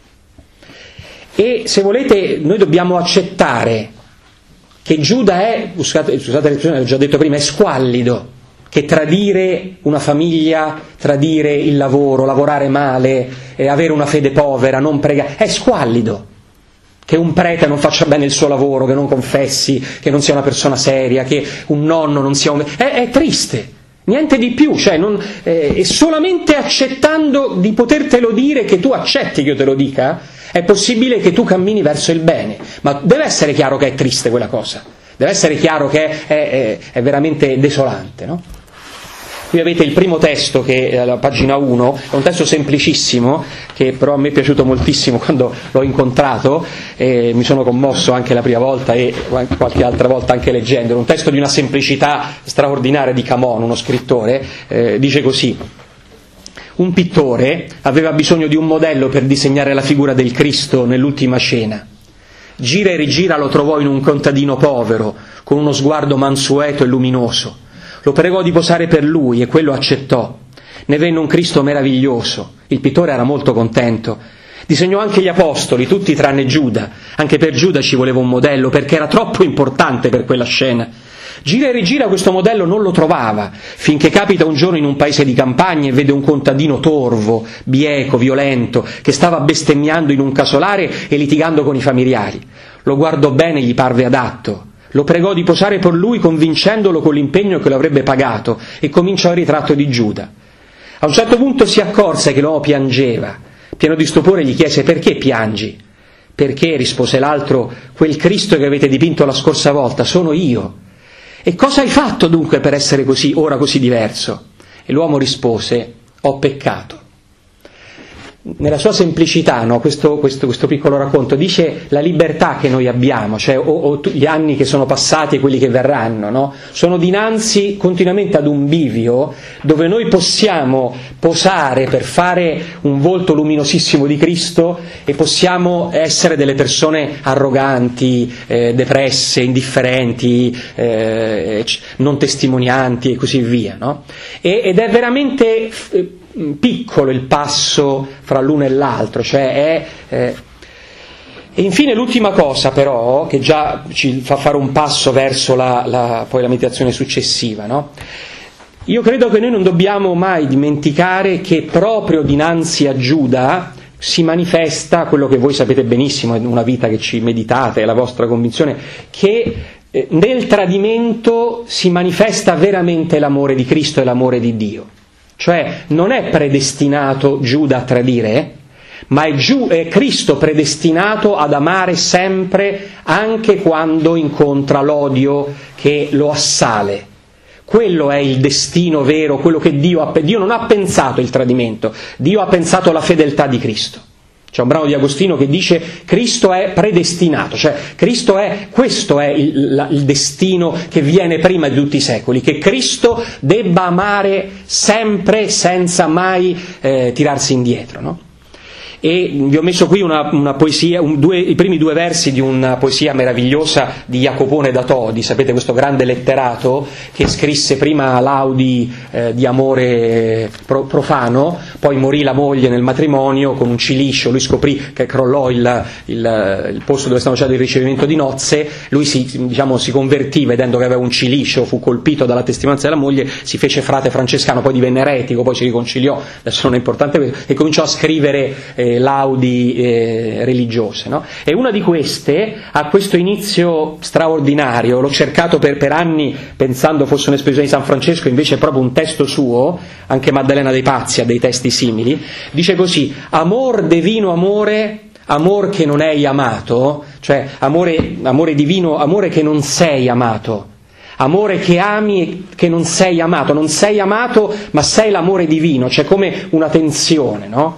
E se volete noi dobbiamo accettare che Giuda è, scusate, scusate l'espressione, l'ho già detto prima, è squallido, che tradire una famiglia, tradire il lavoro, lavorare male, eh, avere una fede povera, non pregare, è squallido. Che un prete non faccia bene il suo lavoro, che non confessi, che non sia una persona seria, che un nonno non sia un... È, è triste, niente di più, cioè non, eh, e solamente accettando di potertelo dire, che tu accetti che io te lo dica, è possibile che tu cammini verso il bene, ma deve essere chiaro che è triste quella cosa, deve essere chiaro che è, è, è veramente desolante, no? Qui avete il primo testo, che è alla pagina uno, è un testo semplicissimo, che però a me è piaciuto moltissimo quando l'ho incontrato, e mi sono commosso anche la prima volta e qualche altra volta anche leggendolo, un testo di una semplicità straordinaria di Camon, uno scrittore, eh, dice così: un pittore aveva bisogno di un modello per disegnare la figura del Cristo nell'ultima cena. Gira e rigira lo trovò in un contadino povero, con uno sguardo mansueto e luminoso. Lo pregò di posare per lui e quello accettò. Ne venne un Cristo meraviglioso. Il pittore era molto contento. Disegnò anche gli apostoli, tutti tranne Giuda. Anche per Giuda ci voleva un modello, perché era troppo importante per quella scena. Gira e rigira questo modello non lo trovava, finché capita un giorno in un paese di campagna e vede un contadino torvo, bieco, violento, che stava bestemmiando in un casolare e litigando con i familiari. Lo guardò bene e gli parve adatto. Lo pregò di posare per lui, convincendolo con l'impegno che lo avrebbe pagato, e cominciò il ritratto di Giuda. A un certo punto si accorse che l'uomo piangeva. Pieno di stupore gli chiese: perché piangi? Perché, rispose l'altro, quel Cristo che avete dipinto la scorsa volta sono io. E cosa hai fatto dunque per essere così, ora così diverso? E l'uomo rispose: ho peccato. Nella sua semplicità, no, questo, questo, questo piccolo racconto dice la libertà che noi abbiamo, cioè o, o gli anni che sono passati e quelli che verranno, no? Sono dinanzi continuamente ad un bivio dove noi possiamo posare per fare un volto luminosissimo di Cristo e possiamo essere delle persone arroganti, eh, depresse, indifferenti, eh, non testimonianti e così via, no? E, ed è veramente eh, piccolo il passo fra l'uno e l'altro, cioè è, eh... e infine l'ultima cosa però, che già ci fa fare un passo verso la, la, poi la meditazione successiva, no? Io credo che noi non dobbiamo mai dimenticare che proprio dinanzi a Giuda si manifesta quello che voi sapete benissimo, è una vita che ci meditate, è la vostra convinzione, che eh, nel tradimento si manifesta veramente l'amore di Cristo e l'amore di Dio. Cioè non è predestinato Giuda a tradire, ma è, Giu- è Cristo predestinato ad amare sempre, anche quando incontra l'odio che lo assale. Quello è il destino vero, quello che Dio ha... Dio non ha pensato il tradimento, Dio ha pensato la fedeltà di Cristo. C'è un brano di Agostino che dice Cristo è predestinato, cioè Cristo è, questo è il, la, il destino che viene prima di tutti i secoli, che Cristo debba amare sempre senza mai eh, tirarsi indietro, no? E vi ho messo qui una, una poesia, un, due, i primi due versi di una poesia meravigliosa di Jacopone da Todi, sapete, questo grande letterato che scrisse prima laudi eh, di amore pro, profano, poi morì la moglie nel matrimonio con un cilicio, lui scoprì che crollò il, il, il posto dove stavano facendo il ricevimento di nozze, lui si, diciamo, si convertì vedendo che aveva un cilicio, fu colpito dalla testimonianza della moglie, si fece frate francescano, poi divenne eretico, poi si riconciliò, adesso non è importante questo, e cominciò a scrivere eh, laudi eh, religiose, no? E una di queste ha questo inizio straordinario, l'ho cercato per, per anni pensando fosse un'espressione di San Francesco, invece è proprio un testo suo, anche Maddalena dei Pazzi ha dei testi simili, dice così: amor divino amore, amor che non hai amato, cioè amore, amore divino, amore che non sei amato, amore che ami e che non sei amato, non sei amato ma sei l'amore divino, c'è come una tensione, no?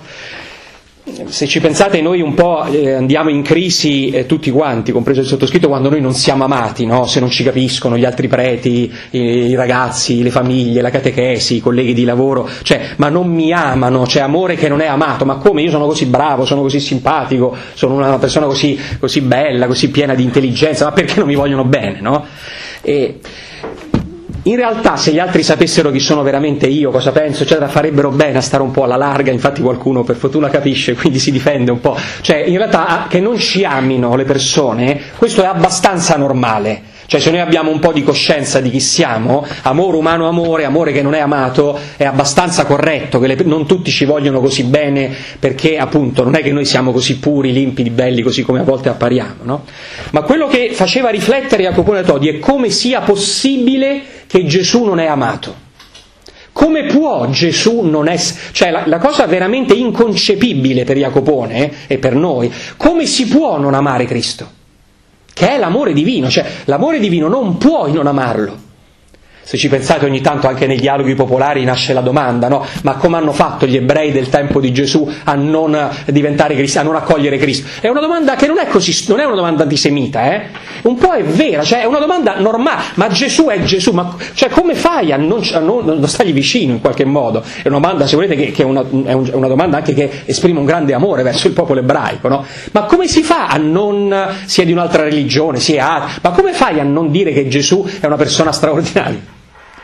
Se ci pensate, noi un po' eh, andiamo in crisi eh, tutti quanti, compreso il sottoscritto, quando noi non siamo amati, no? Se non ci capiscono gli altri preti, i, i ragazzi, le famiglie, la catechesi, i colleghi di lavoro, cioè, ma non mi amano, c'è amore che non è amato, ma come? Io sono così bravo, sono così simpatico, sono una persona così, così bella, così piena di intelligenza, ma perché non mi vogliono bene, no? E in realtà, se gli altri sapessero chi sono veramente io, cosa penso, eccetera, farebbero bene a stare un po' alla larga, infatti qualcuno per fortuna capisce, quindi si difende un po'. Cioè, in realtà, che non ci amino le persone, questo è abbastanza normale. Cioè, se noi abbiamo un po' di coscienza di chi siamo, amore umano amore, amore che non è amato, è abbastanza corretto, che le, non tutti ci vogliono così bene, perché appunto non è che noi siamo così puri, limpidi, belli, così come a volte appariamo, no? Ma quello che faceva riflettere Jacopone da Todi è come sia possibile che Gesù non è amato. Come può Gesù non essere... Cioè la, la cosa veramente inconcepibile per Jacopone eh, e per noi, come si può non amare Cristo? Che è l'amore divino, cioè l'amore divino non puoi non amarlo. Se ci pensate, ogni tanto anche nei dialoghi popolari nasce la domanda, no? Ma come hanno fatto gli ebrei del tempo di Gesù a non diventare cristiani, a non accogliere Cristo? È una domanda che non è così, non è una domanda antisemita, eh? Un po' è vera, cioè è una domanda normale, ma Gesù è Gesù, ma cioè come fai a non, a non, non stargli vicino in qualche modo? È una domanda, se volete, che, che è, una, è, un, è una domanda anche che esprime un grande amore verso il popolo ebraico, no? Ma come si fa a non, sia di un'altra religione, sia, ma come fai a non dire che Gesù è una persona straordinaria?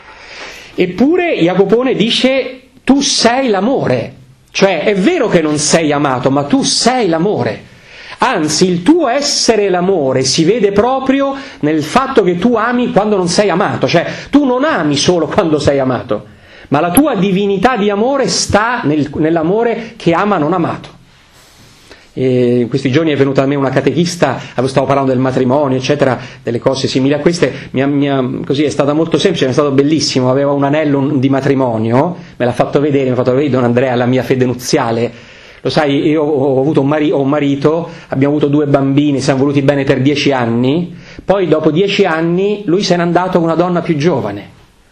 Eppure Jacopone dice: tu sei l'amore, cioè è vero che non sei amato, ma tu sei l'amore. Anzi, il tuo essere l'amore si vede proprio nel fatto che tu ami quando non sei amato, cioè tu non ami solo quando sei amato, ma la tua divinità di amore sta nel, nell'amore che ama non amato. E in questi giorni è venuta a me una catechista, stavo parlando del matrimonio, eccetera, delle cose simili a queste, mi ha, mi ha, così è stata molto semplice, è stato bellissimo, aveva un anello di matrimonio, me l'ha fatto vedere, mi ha fatto vedere Don Andrea la mia fede nuziale. Lo sai, io ho avuto un, mari- ho un marito, abbiamo avuto due bambini, siamo voluti bene per dieci anni, poi dopo dieci anni lui se n'è andato con una donna più giovane.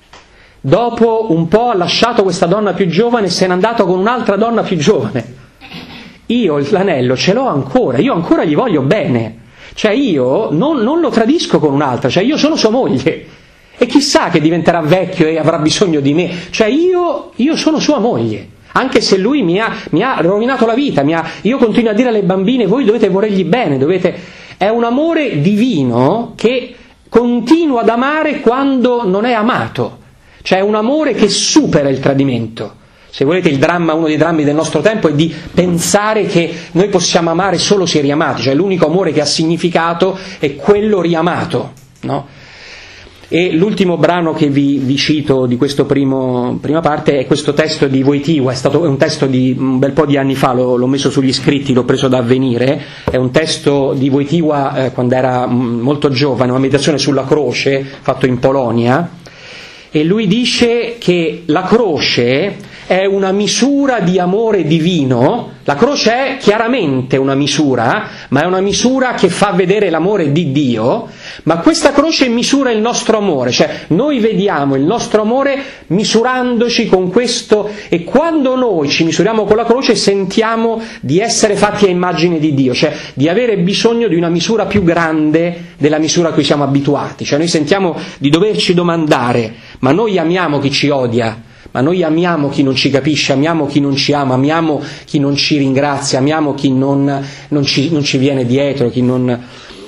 Dopo un po' ha lasciato questa donna più giovane e se n'è andato con un'altra donna più giovane. Io l'anello ce l'ho ancora, io ancora gli voglio bene, cioè io non, non lo tradisco con un'altra, cioè io sono sua moglie e chissà che diventerà vecchio e avrà bisogno di me, cioè io, io sono sua moglie, anche se lui mi ha, mi ha rovinato la vita, mi ha, io continuo a dire alle bambine: voi dovete volergli bene, dovete... è un amore divino che continua ad amare quando non è amato, cioè è un amore che supera il tradimento. Se volete, il dramma, uno dei drammi del nostro tempo è di pensare che noi possiamo amare solo se riamati, cioè l'unico amore che ha significato è quello riamato, no? E l'ultimo brano che vi, vi cito di questa prima parte è questo testo di Wojtyła, è stato è un testo di un bel po' di anni fa, l'ho, l'ho messo sugli scritti, l'ho preso da Avvenire, è un testo di Wojtyła eh, quando era mh, molto giovane, una meditazione sulla croce, fatto in Polonia, e lui dice che la croce è una misura di amore divino. La croce è chiaramente una misura, ma è una misura che fa vedere l'amore di Dio, ma questa croce misura il nostro amore, cioè noi vediamo il nostro amore misurandoci con questo, e quando noi ci misuriamo con la croce sentiamo di essere fatti a immagine di Dio, cioè di avere bisogno di una misura più grande della misura a cui siamo abituati, cioè noi sentiamo di doverci domandare: ma noi amiamo chi ci odia? Ma noi amiamo chi non ci capisce, amiamo chi non ci ama, amiamo chi non ci ringrazia, amiamo chi non, non, ci, non ci viene dietro, chi non...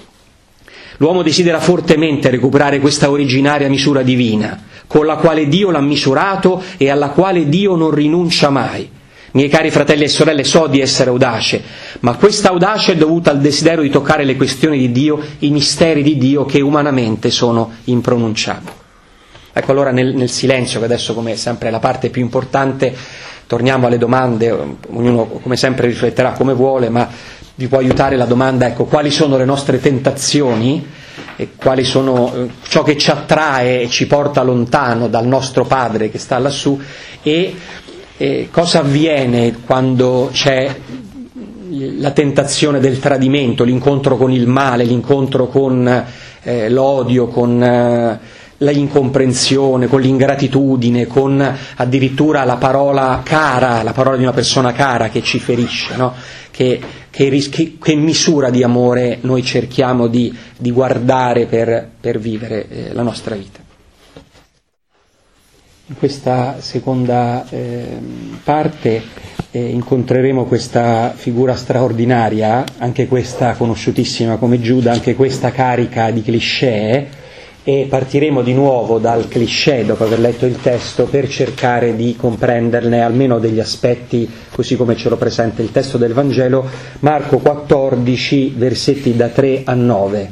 L'uomo desidera fortemente recuperare questa originaria misura divina, con la quale Dio l'ha misurato e alla quale Dio non rinuncia mai. Miei cari fratelli e sorelle, so di essere audace, ma questa audacia è dovuta al desiderio di toccare le questioni di Dio, i misteri di Dio che umanamente sono impronunciabili. Ecco, allora nel, nel silenzio, che adesso come sempre è la parte più importante, torniamo alle domande, ognuno come sempre rifletterà come vuole, ma vi può aiutare la domanda, ecco, quali sono le nostre tentazioni e quali sono eh, ciò che ci attrae e ci porta lontano dal nostro Padre che sta lassù, e, e cosa avviene quando c'è la tentazione del tradimento, l'incontro con il male, l'incontro con eh, l'odio, con... Eh, l'incomprensione, con l'ingratitudine, con addirittura la parola cara, la parola di una persona cara che ci ferisce, no? che, che, che, che misura di amore noi cerchiamo di, di guardare per, per vivere eh, la nostra vita. In questa seconda eh, parte eh, incontreremo questa figura straordinaria, anche questa conosciutissima come Giuda, anche questa carica di cliché, e partiremo di nuovo dal cliché dopo aver letto il testo per cercare di comprenderne almeno degli aspetti così come ce lo presenta il testo del Vangelo, Marco quattordici, versetti da tre a nove.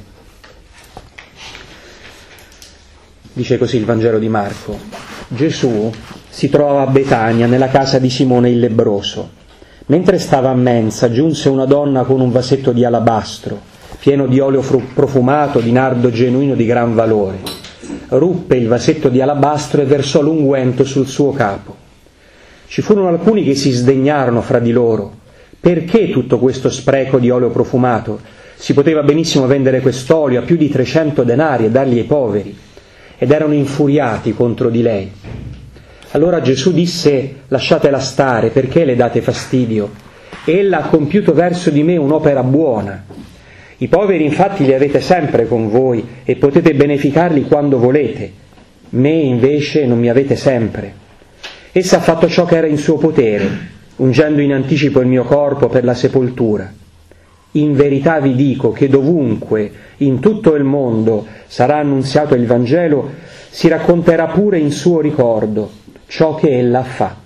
Dice così il Vangelo di Marco: Gesù si trovava a Betania, nella casa di Simone il lebbroso. Mentre stava a mensa, giunse una donna con un vasetto di alabastro pieno di olio profumato, di nardo genuino di gran valore. Ruppe il vasetto di alabastro e versò l'unguento sul suo capo. Ci furono alcuni che si sdegnarono fra di loro: perché tutto questo spreco di olio profumato? Si poteva benissimo vendere quest'olio a più di trecento denari e darli ai poveri. Ed erano infuriati contro di lei. Allora Gesù disse: lasciatela stare, perché le date fastidio? Ella ha compiuto verso di me un'opera buona. I poveri infatti li avete sempre con voi e potete beneficarli quando volete. Me invece non mi avete sempre. Essa ha fatto ciò che era in suo potere, ungendo in anticipo il mio corpo per la sepoltura. In verità vi dico che dovunque in tutto il mondo sarà annunziato il Vangelo, si racconterà pure in suo ricordo ciò che ella ha fatto.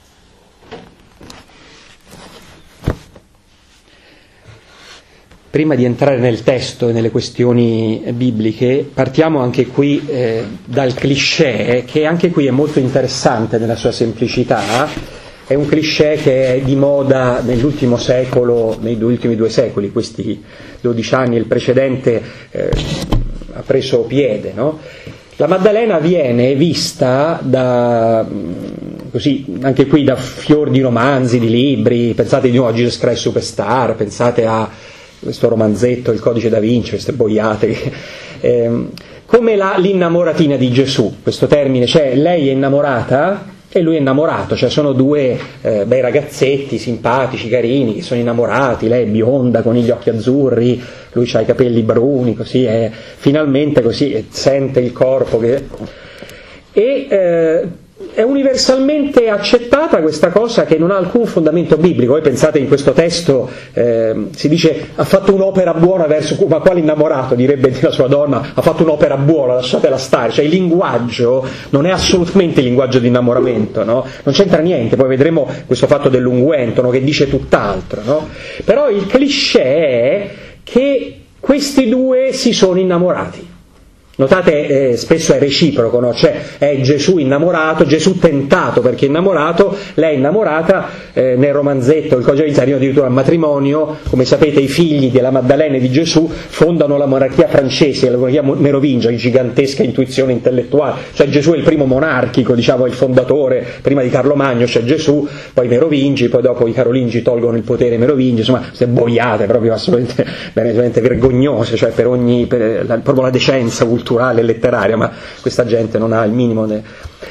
Prima di entrare nel testo e nelle questioni bibliche, partiamo anche qui eh, dal cliché, che anche qui è molto interessante nella sua semplicità. È un cliché che è di moda nell'ultimo secolo, nei due ultimi due secoli, questi dodici anni, il precedente eh, ha preso piede, no? La Maddalena viene vista da, così, anche qui da fior di romanzi, di libri, pensate di nuovo a Jesus Christ Superstar, pensate a questo romanzetto, il Codice da Vinci, queste boiate, eh, come la, l'innamoratina di Gesù, questo termine, cioè lei è innamorata e lui è innamorato, cioè sono due eh, bei ragazzetti simpatici, carini, che sono innamorati, lei è bionda con gli occhi azzurri, lui ha i capelli bruni, così, e finalmente così sente il corpo che... E eh, è universalmente accettata questa cosa che non ha alcun fondamento biblico. Voi pensate, in questo testo eh, si dice ha fatto un'opera buona verso, ma quale innamorato, direbbe la sua donna, ha fatto un'opera buona, lasciatela stare, cioè il linguaggio non è assolutamente il linguaggio di innamoramento, no? Non c'entra niente, poi vedremo questo fatto dell'unguento, no? Che dice tutt'altro, no? Però il cliché è che questi due si sono innamorati. Notate, eh, spesso è reciproco, no? Cioè è Gesù innamorato, Gesù tentato perché innamorato, lei innamorata. Eh, nel romanzetto Il Codice da Vinci arriva addirittura al matrimonio. Come sapete, i figli della Maddalena e di Gesù fondano la monarchia francese, la monarchia merovingia, di gigantesca intuizione intellettuale. Cioè Gesù è il primo monarchico, diciamo, il fondatore. Prima di Carlo Magno c'è Gesù, poi i Merovingi, poi dopo i Carolingi tolgono il potere ai Merovingi. Insomma, queste boiate proprio assolutamente, veramente vergognose, cioè per ogni, per la, proprio la decenza culturale culturale e letteraria, ma questa gente non ha il minimo. De...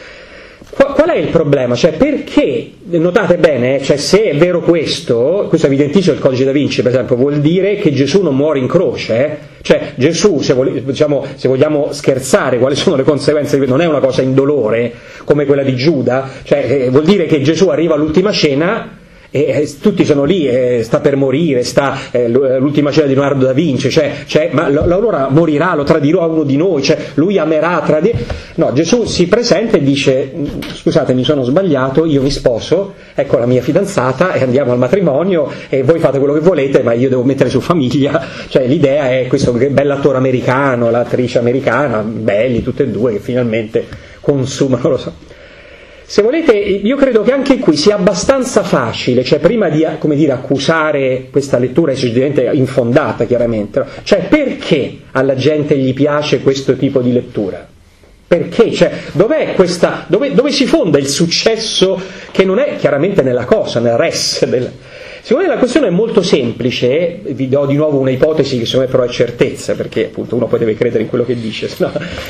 Qual è il problema? Cioè, perché, notate bene, cioè, se è vero questo, questo è evidentissimo il Codice da Vinci, per esempio, vuol dire che Gesù non muore in croce, eh? Cioè Gesù, se, voli, diciamo, se vogliamo scherzare, quali sono le conseguenze, non è una cosa indolore come quella di Giuda, cioè eh, vuol dire che Gesù arriva all'ultima cena e eh, tutti sono lì, eh, sta per morire, sta eh, l'ultima cena di Leonardo da Vinci, cioè, cioè ma lo, allora morirà, lo tradirò uno di noi, cioè lui amerà tradire. No, Gesù si presenta e dice: scusate, mi sono sbagliato, io mi sposo, ecco la mia fidanzata e andiamo al matrimonio e voi fate quello che volete, ma io devo mettere su famiglia. Cioè l'idea è questo bell'attore americano, l'attrice americana, belli tutti e due, che finalmente consumano, lo so. Se volete, io credo che anche qui sia abbastanza facile, cioè prima di, come dire, accusare questa lettura esageratamente infondata, chiaramente, no? Cioè perché alla gente gli piace questo tipo di lettura? Perché? Cioè, dov'è questa, dove, dove si fonda il successo, che non è chiaramente nella cosa, nel res del... Secondo me la questione è molto semplice, vi do di nuovo una ipotesi che secondo me però è certezza, perché appunto uno poi deve credere in quello che dice, no?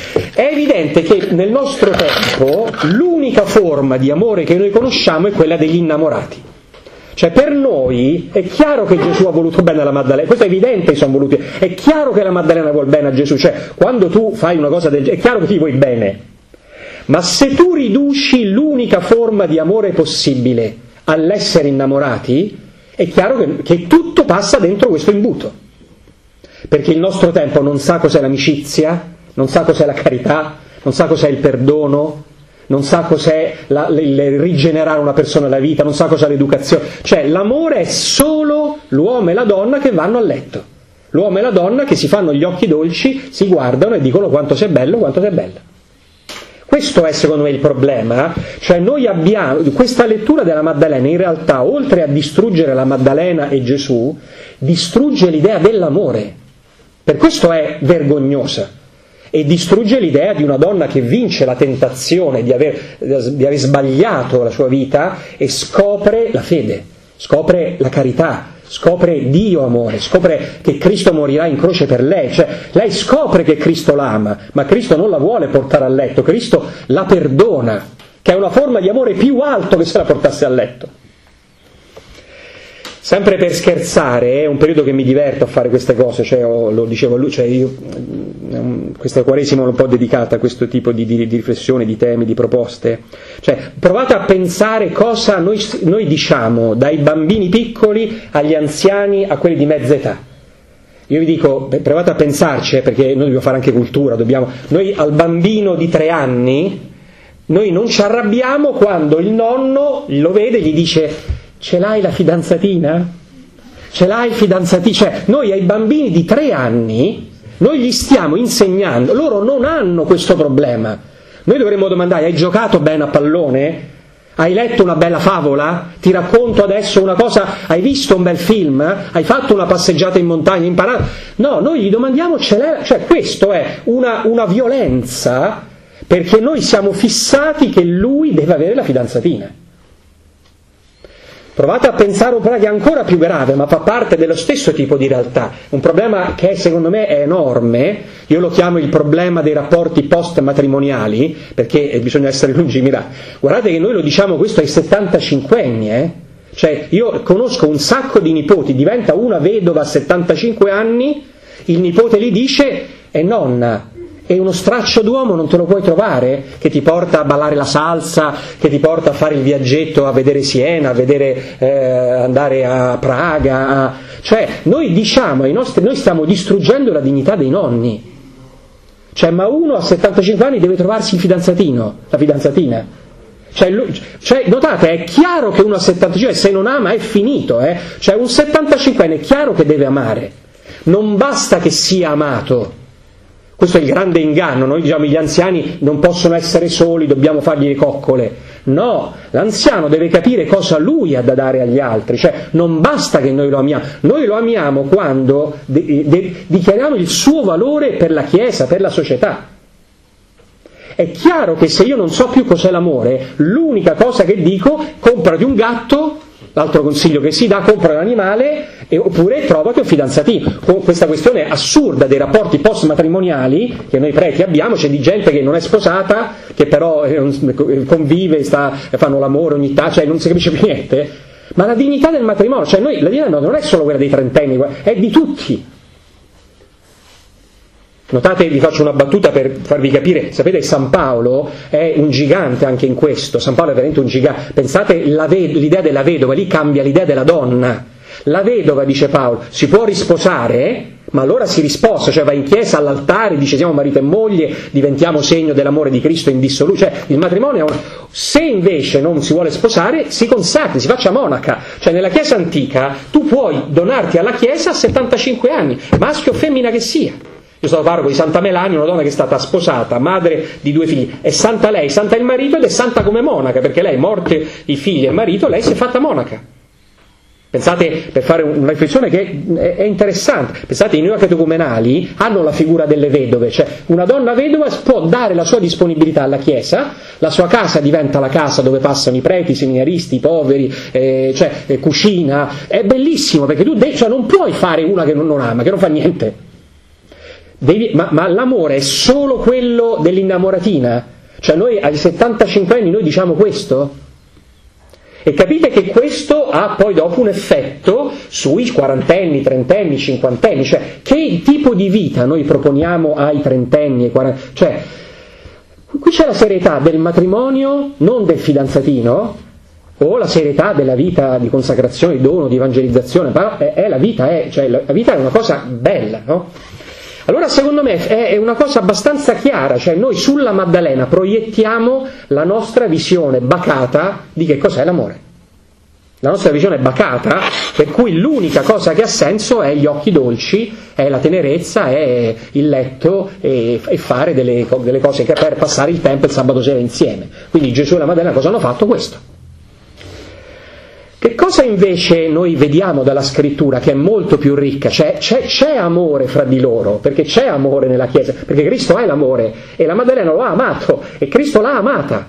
È evidente che nel nostro tempo l'unica forma di amore che noi conosciamo è quella degli innamorati. Cioè per noi è chiaro che Gesù ha voluto bene alla Maddalena, questo è evidente che sono voluti, è chiaro che la Maddalena vuol bene a Gesù, cioè quando tu fai una cosa del genere è chiaro che ti vuoi bene, ma se tu riduci l'unica forma di amore possibile all'essere innamorati, è chiaro che, che tutto passa dentro questo imbuto, perché il nostro tempo non sa cos'è l'amicizia, non sa cos'è la carità, non sa cos'è il perdono, non sa cos'è la, il rigenerare una persona alla vita, non sa cos'è l'educazione. Cioè l'amore è solo l'uomo e la donna che vanno a letto, l'uomo e la donna che si fanno gli occhi dolci, si guardano e dicono quanto sei bello, quanto sei bella. Questo è secondo me il problema, cioè noi abbiamo, questa lettura della Maddalena in realtà, oltre a distruggere la Maddalena e Gesù, distrugge l'idea dell'amore, per questo è vergognosa, e distrugge l'idea di una donna che vince la tentazione di aver, di aver sbagliato la sua vita e scopre la fede, scopre la carità, scopre Dio amore, scopre che Cristo morirà in croce per lei, cioè lei scopre che Cristo l'ama, ma Cristo non la vuole portare a letto, Cristo la perdona, che è una forma di amore più alto che se la portasse a letto. Sempre per scherzare, è un periodo che mi diverto a fare queste cose, cioè, oh, lo dicevo a lui, cioè io, questa Quaresima è un po' dedicata a questo tipo di, di, di riflessioni, di temi, di proposte. Cioè, provate a pensare cosa noi, noi diciamo dai bambini piccoli agli anziani a quelli di mezza età. Io vi dico, provate a pensarci, eh, perché noi dobbiamo fare anche cultura, dobbiamo, noi al bambino di tre anni, noi non ci arrabbiamo quando il nonno lo vede e gli dice: ce l'hai la fidanzatina? Ce l'hai il fidanzatino? Cioè, noi ai bambini di tre anni, noi gli stiamo insegnando, loro non hanno questo problema. Noi dovremmo domandare: hai giocato bene a pallone? Hai letto una bella favola? Ti racconto adesso una cosa, hai visto un bel film? Hai fatto una passeggiata in montagna, imparato? No, noi gli domandiamo, ce l'hai? Cioè, questo è una, una violenza, perché noi siamo fissati che lui deve avere la fidanzatina. Provate a pensare un problema che è ancora più grave, ma fa parte dello stesso tipo di realtà, un problema che secondo me è enorme, io lo chiamo il problema dei rapporti post-matrimoniali, perché bisogna essere lungimirati. Guardate che noi lo diciamo questo ai settantacinquenni, eh? Cioè io conosco un sacco di nipoti, diventa una vedova a settantacinque anni, il nipote gli dice: e nonna, e uno straccio d'uomo non te lo puoi trovare che ti porta a ballare la salsa, che ti porta a fare il viaggetto a vedere Siena, a vedere eh, andare a Praga, a... cioè noi diciamo ai nostri, noi stiamo distruggendo la dignità dei nonni, cioè ma uno a settantacinque anni deve trovarsi il fidanzatino, la fidanzatina, cioè, lui, cioè notate, è chiaro che uno a settantacinque se non ama è finito, eh? Cioè un settantacinquenne è chiaro che deve amare, non basta che sia amato. Questo è il grande inganno. Noi diciamo gli anziani non possono essere soli, dobbiamo fargli le coccole. No, l'anziano deve capire cosa lui ha da dare agli altri, cioè non basta che noi lo amiamo, noi lo amiamo quando de- de- dichiariamo il suo valore per la Chiesa, per la società. È chiaro che se io non so più cos'è l'amore, l'unica cosa che dico, comprati un gatto, l'altro consiglio che si dà, compra un animale, e, oppure trovati un fidanzatino. Con questa questione assurda dei rapporti post-matrimoniali che noi preti abbiamo, c'è di gente che non è sposata, che però eh, convive, sta, fanno l'amore ogni tanto, cioè non si capisce più niente. Ma la dignità del matrimonio, cioè noi, la dignità del matrimonio non è solo quella dei trentenni, è di tutti. Notate, vi faccio una battuta per farvi capire, sapete San Paolo è un gigante anche in questo, San Paolo è veramente un gigante, pensate la ve- l'idea della vedova, lì cambia l'idea della donna, la vedova, dice Paolo, si può risposare, ma allora si risposa, cioè va in chiesa all'altare, dice siamo marito e moglie, diventiamo segno dell'amore di Cristo indissoluto, cioè il matrimonio è un... Se invece non si vuole sposare, si consacri, si faccia monaca, cioè nella chiesa antica tu puoi donarti alla chiesa a settantacinque anni, maschio o femmina che sia. Io sono parroco di Santa Melania, una donna che è stata sposata, madre di due figli, è santa lei, santa il marito ed è santa come monaca, perché lei, morte i figli e il marito, lei si è fatta monaca. Pensate, per fare una riflessione che è interessante, pensate i neocatecumenali hanno la figura delle vedove, cioè una donna vedova può dare la sua disponibilità alla Chiesa, la sua casa diventa la casa dove passano i preti, i seminaristi, i poveri, eh, cioè eh, cucina, è bellissimo perché tu de- cioè, non puoi fare una che non, non ama, che non fa niente. Devi, ma, ma l'amore è solo quello dell'innamoratina? Cioè noi ai settantacinque anni noi diciamo questo? E capite che questo ha poi dopo un effetto sui quarantenni, trentenni, cinquantenni, cioè che tipo di vita noi proponiamo ai trentenni, ai quarantenni, cioè qui c'è la serietà del matrimonio, non del fidanzatino, o la serietà della vita di consacrazione, di dono, di evangelizzazione, ma è, è la vita, è, cioè la vita è una cosa bella, no? Allora secondo me è una cosa abbastanza chiara, cioè noi sulla Maddalena proiettiamo la nostra visione bacata di che cos'è l'amore. La nostra visione bacata, per cui l'unica cosa che ha senso è gli occhi dolci, è la tenerezza, è il letto e, e fare delle, delle cose che per passare il tempo il sabato sera insieme. Quindi Gesù e la Maddalena cosa hanno fatto? Questo. Che cosa invece noi vediamo dalla scrittura che è molto più ricca? C'è, c'è, c'è amore fra di loro, perché c'è amore nella Chiesa, perché Cristo è l'amore e la Maddalena lo ha amato e Cristo l'ha amata.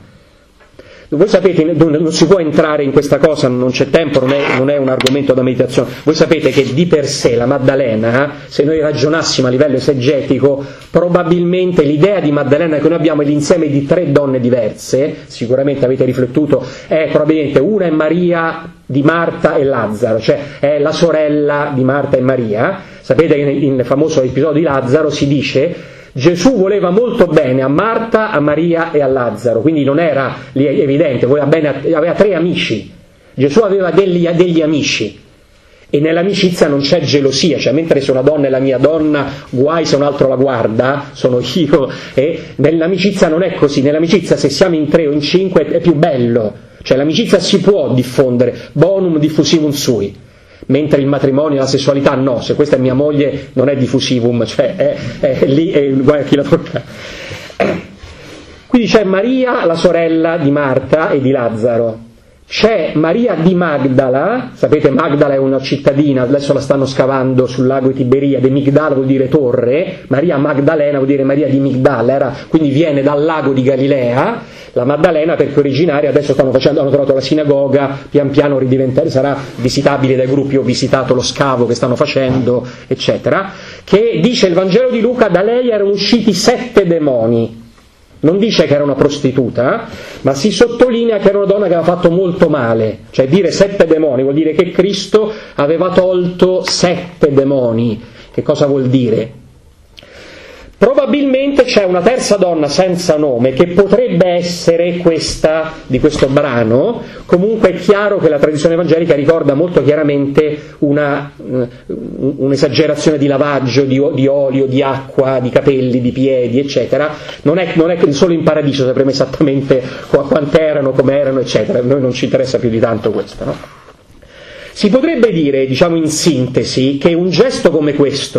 Voi sapete, non si può entrare in questa cosa, non c'è tempo, non è, non è un argomento da meditazione. Voi sapete che di per sé la Maddalena, se noi ragionassimo a livello esegetico, probabilmente l'idea di Maddalena che noi abbiamo è l'insieme di tre donne diverse, sicuramente avete riflettuto, è probabilmente una è Maria di Marta e Lazzaro, cioè è la sorella di Marta e Maria. Sapete che nel famoso episodio di Lazzaro si dice Gesù voleva molto bene a Marta, a Maria e a Lazzaro, quindi non era lì evidente, voleva bene, aveva tre amici, Gesù aveva degli, degli amici e nell'amicizia non c'è gelosia, cioè mentre se una donna è la mia donna, guai se un altro la guarda, sono io, e nell'amicizia non è così, nell'amicizia se siamo in tre o in cinque è più bello, cioè l'amicizia si può diffondere, bonum diffusivum sui. Mentre il matrimonio e la sessualità no, se questa è mia moglie non è diffusivum, cioè è, è lì è guai a chi la tocca. Quindi c'è Maria, la sorella di Marta e di Lazzaro, c'è Maria di Magdala, sapete Magdala è una cittadina, adesso la stanno scavando sul lago di Tiberiade, Migdala vuol dire torre, Maria Magdalena vuol dire Maria di Migdala, era, quindi viene dal lago di Galilea, la Maddalena perché originaria, adesso stanno facendo, hanno trovato la sinagoga, pian piano ridiventare, sarà visitabile dai gruppi, ho visitato lo scavo che stanno facendo, eccetera, che dice il Vangelo di Luca, da lei erano usciti sette demoni. Non dice che era una prostituta, ma si sottolinea che era una donna che aveva fatto molto male. Cioè dire sette demoni vuol dire che Cristo aveva tolto sette demoni. Che cosa vuol dire? Probabilmente c'è una terza donna senza nome che potrebbe essere questa di questo brano. Comunque è chiaro che la tradizione evangelica ricorda molto chiaramente una, un'esagerazione di lavaggio, di, di olio, di acqua, di capelli, di piedi, eccetera. Non è, non è che solo in paradiso sapremo esattamente quante erano, come erano, eccetera. A noi non ci interessa più di tanto questo, no? Si potrebbe dire, diciamo in sintesi, che un gesto come questo,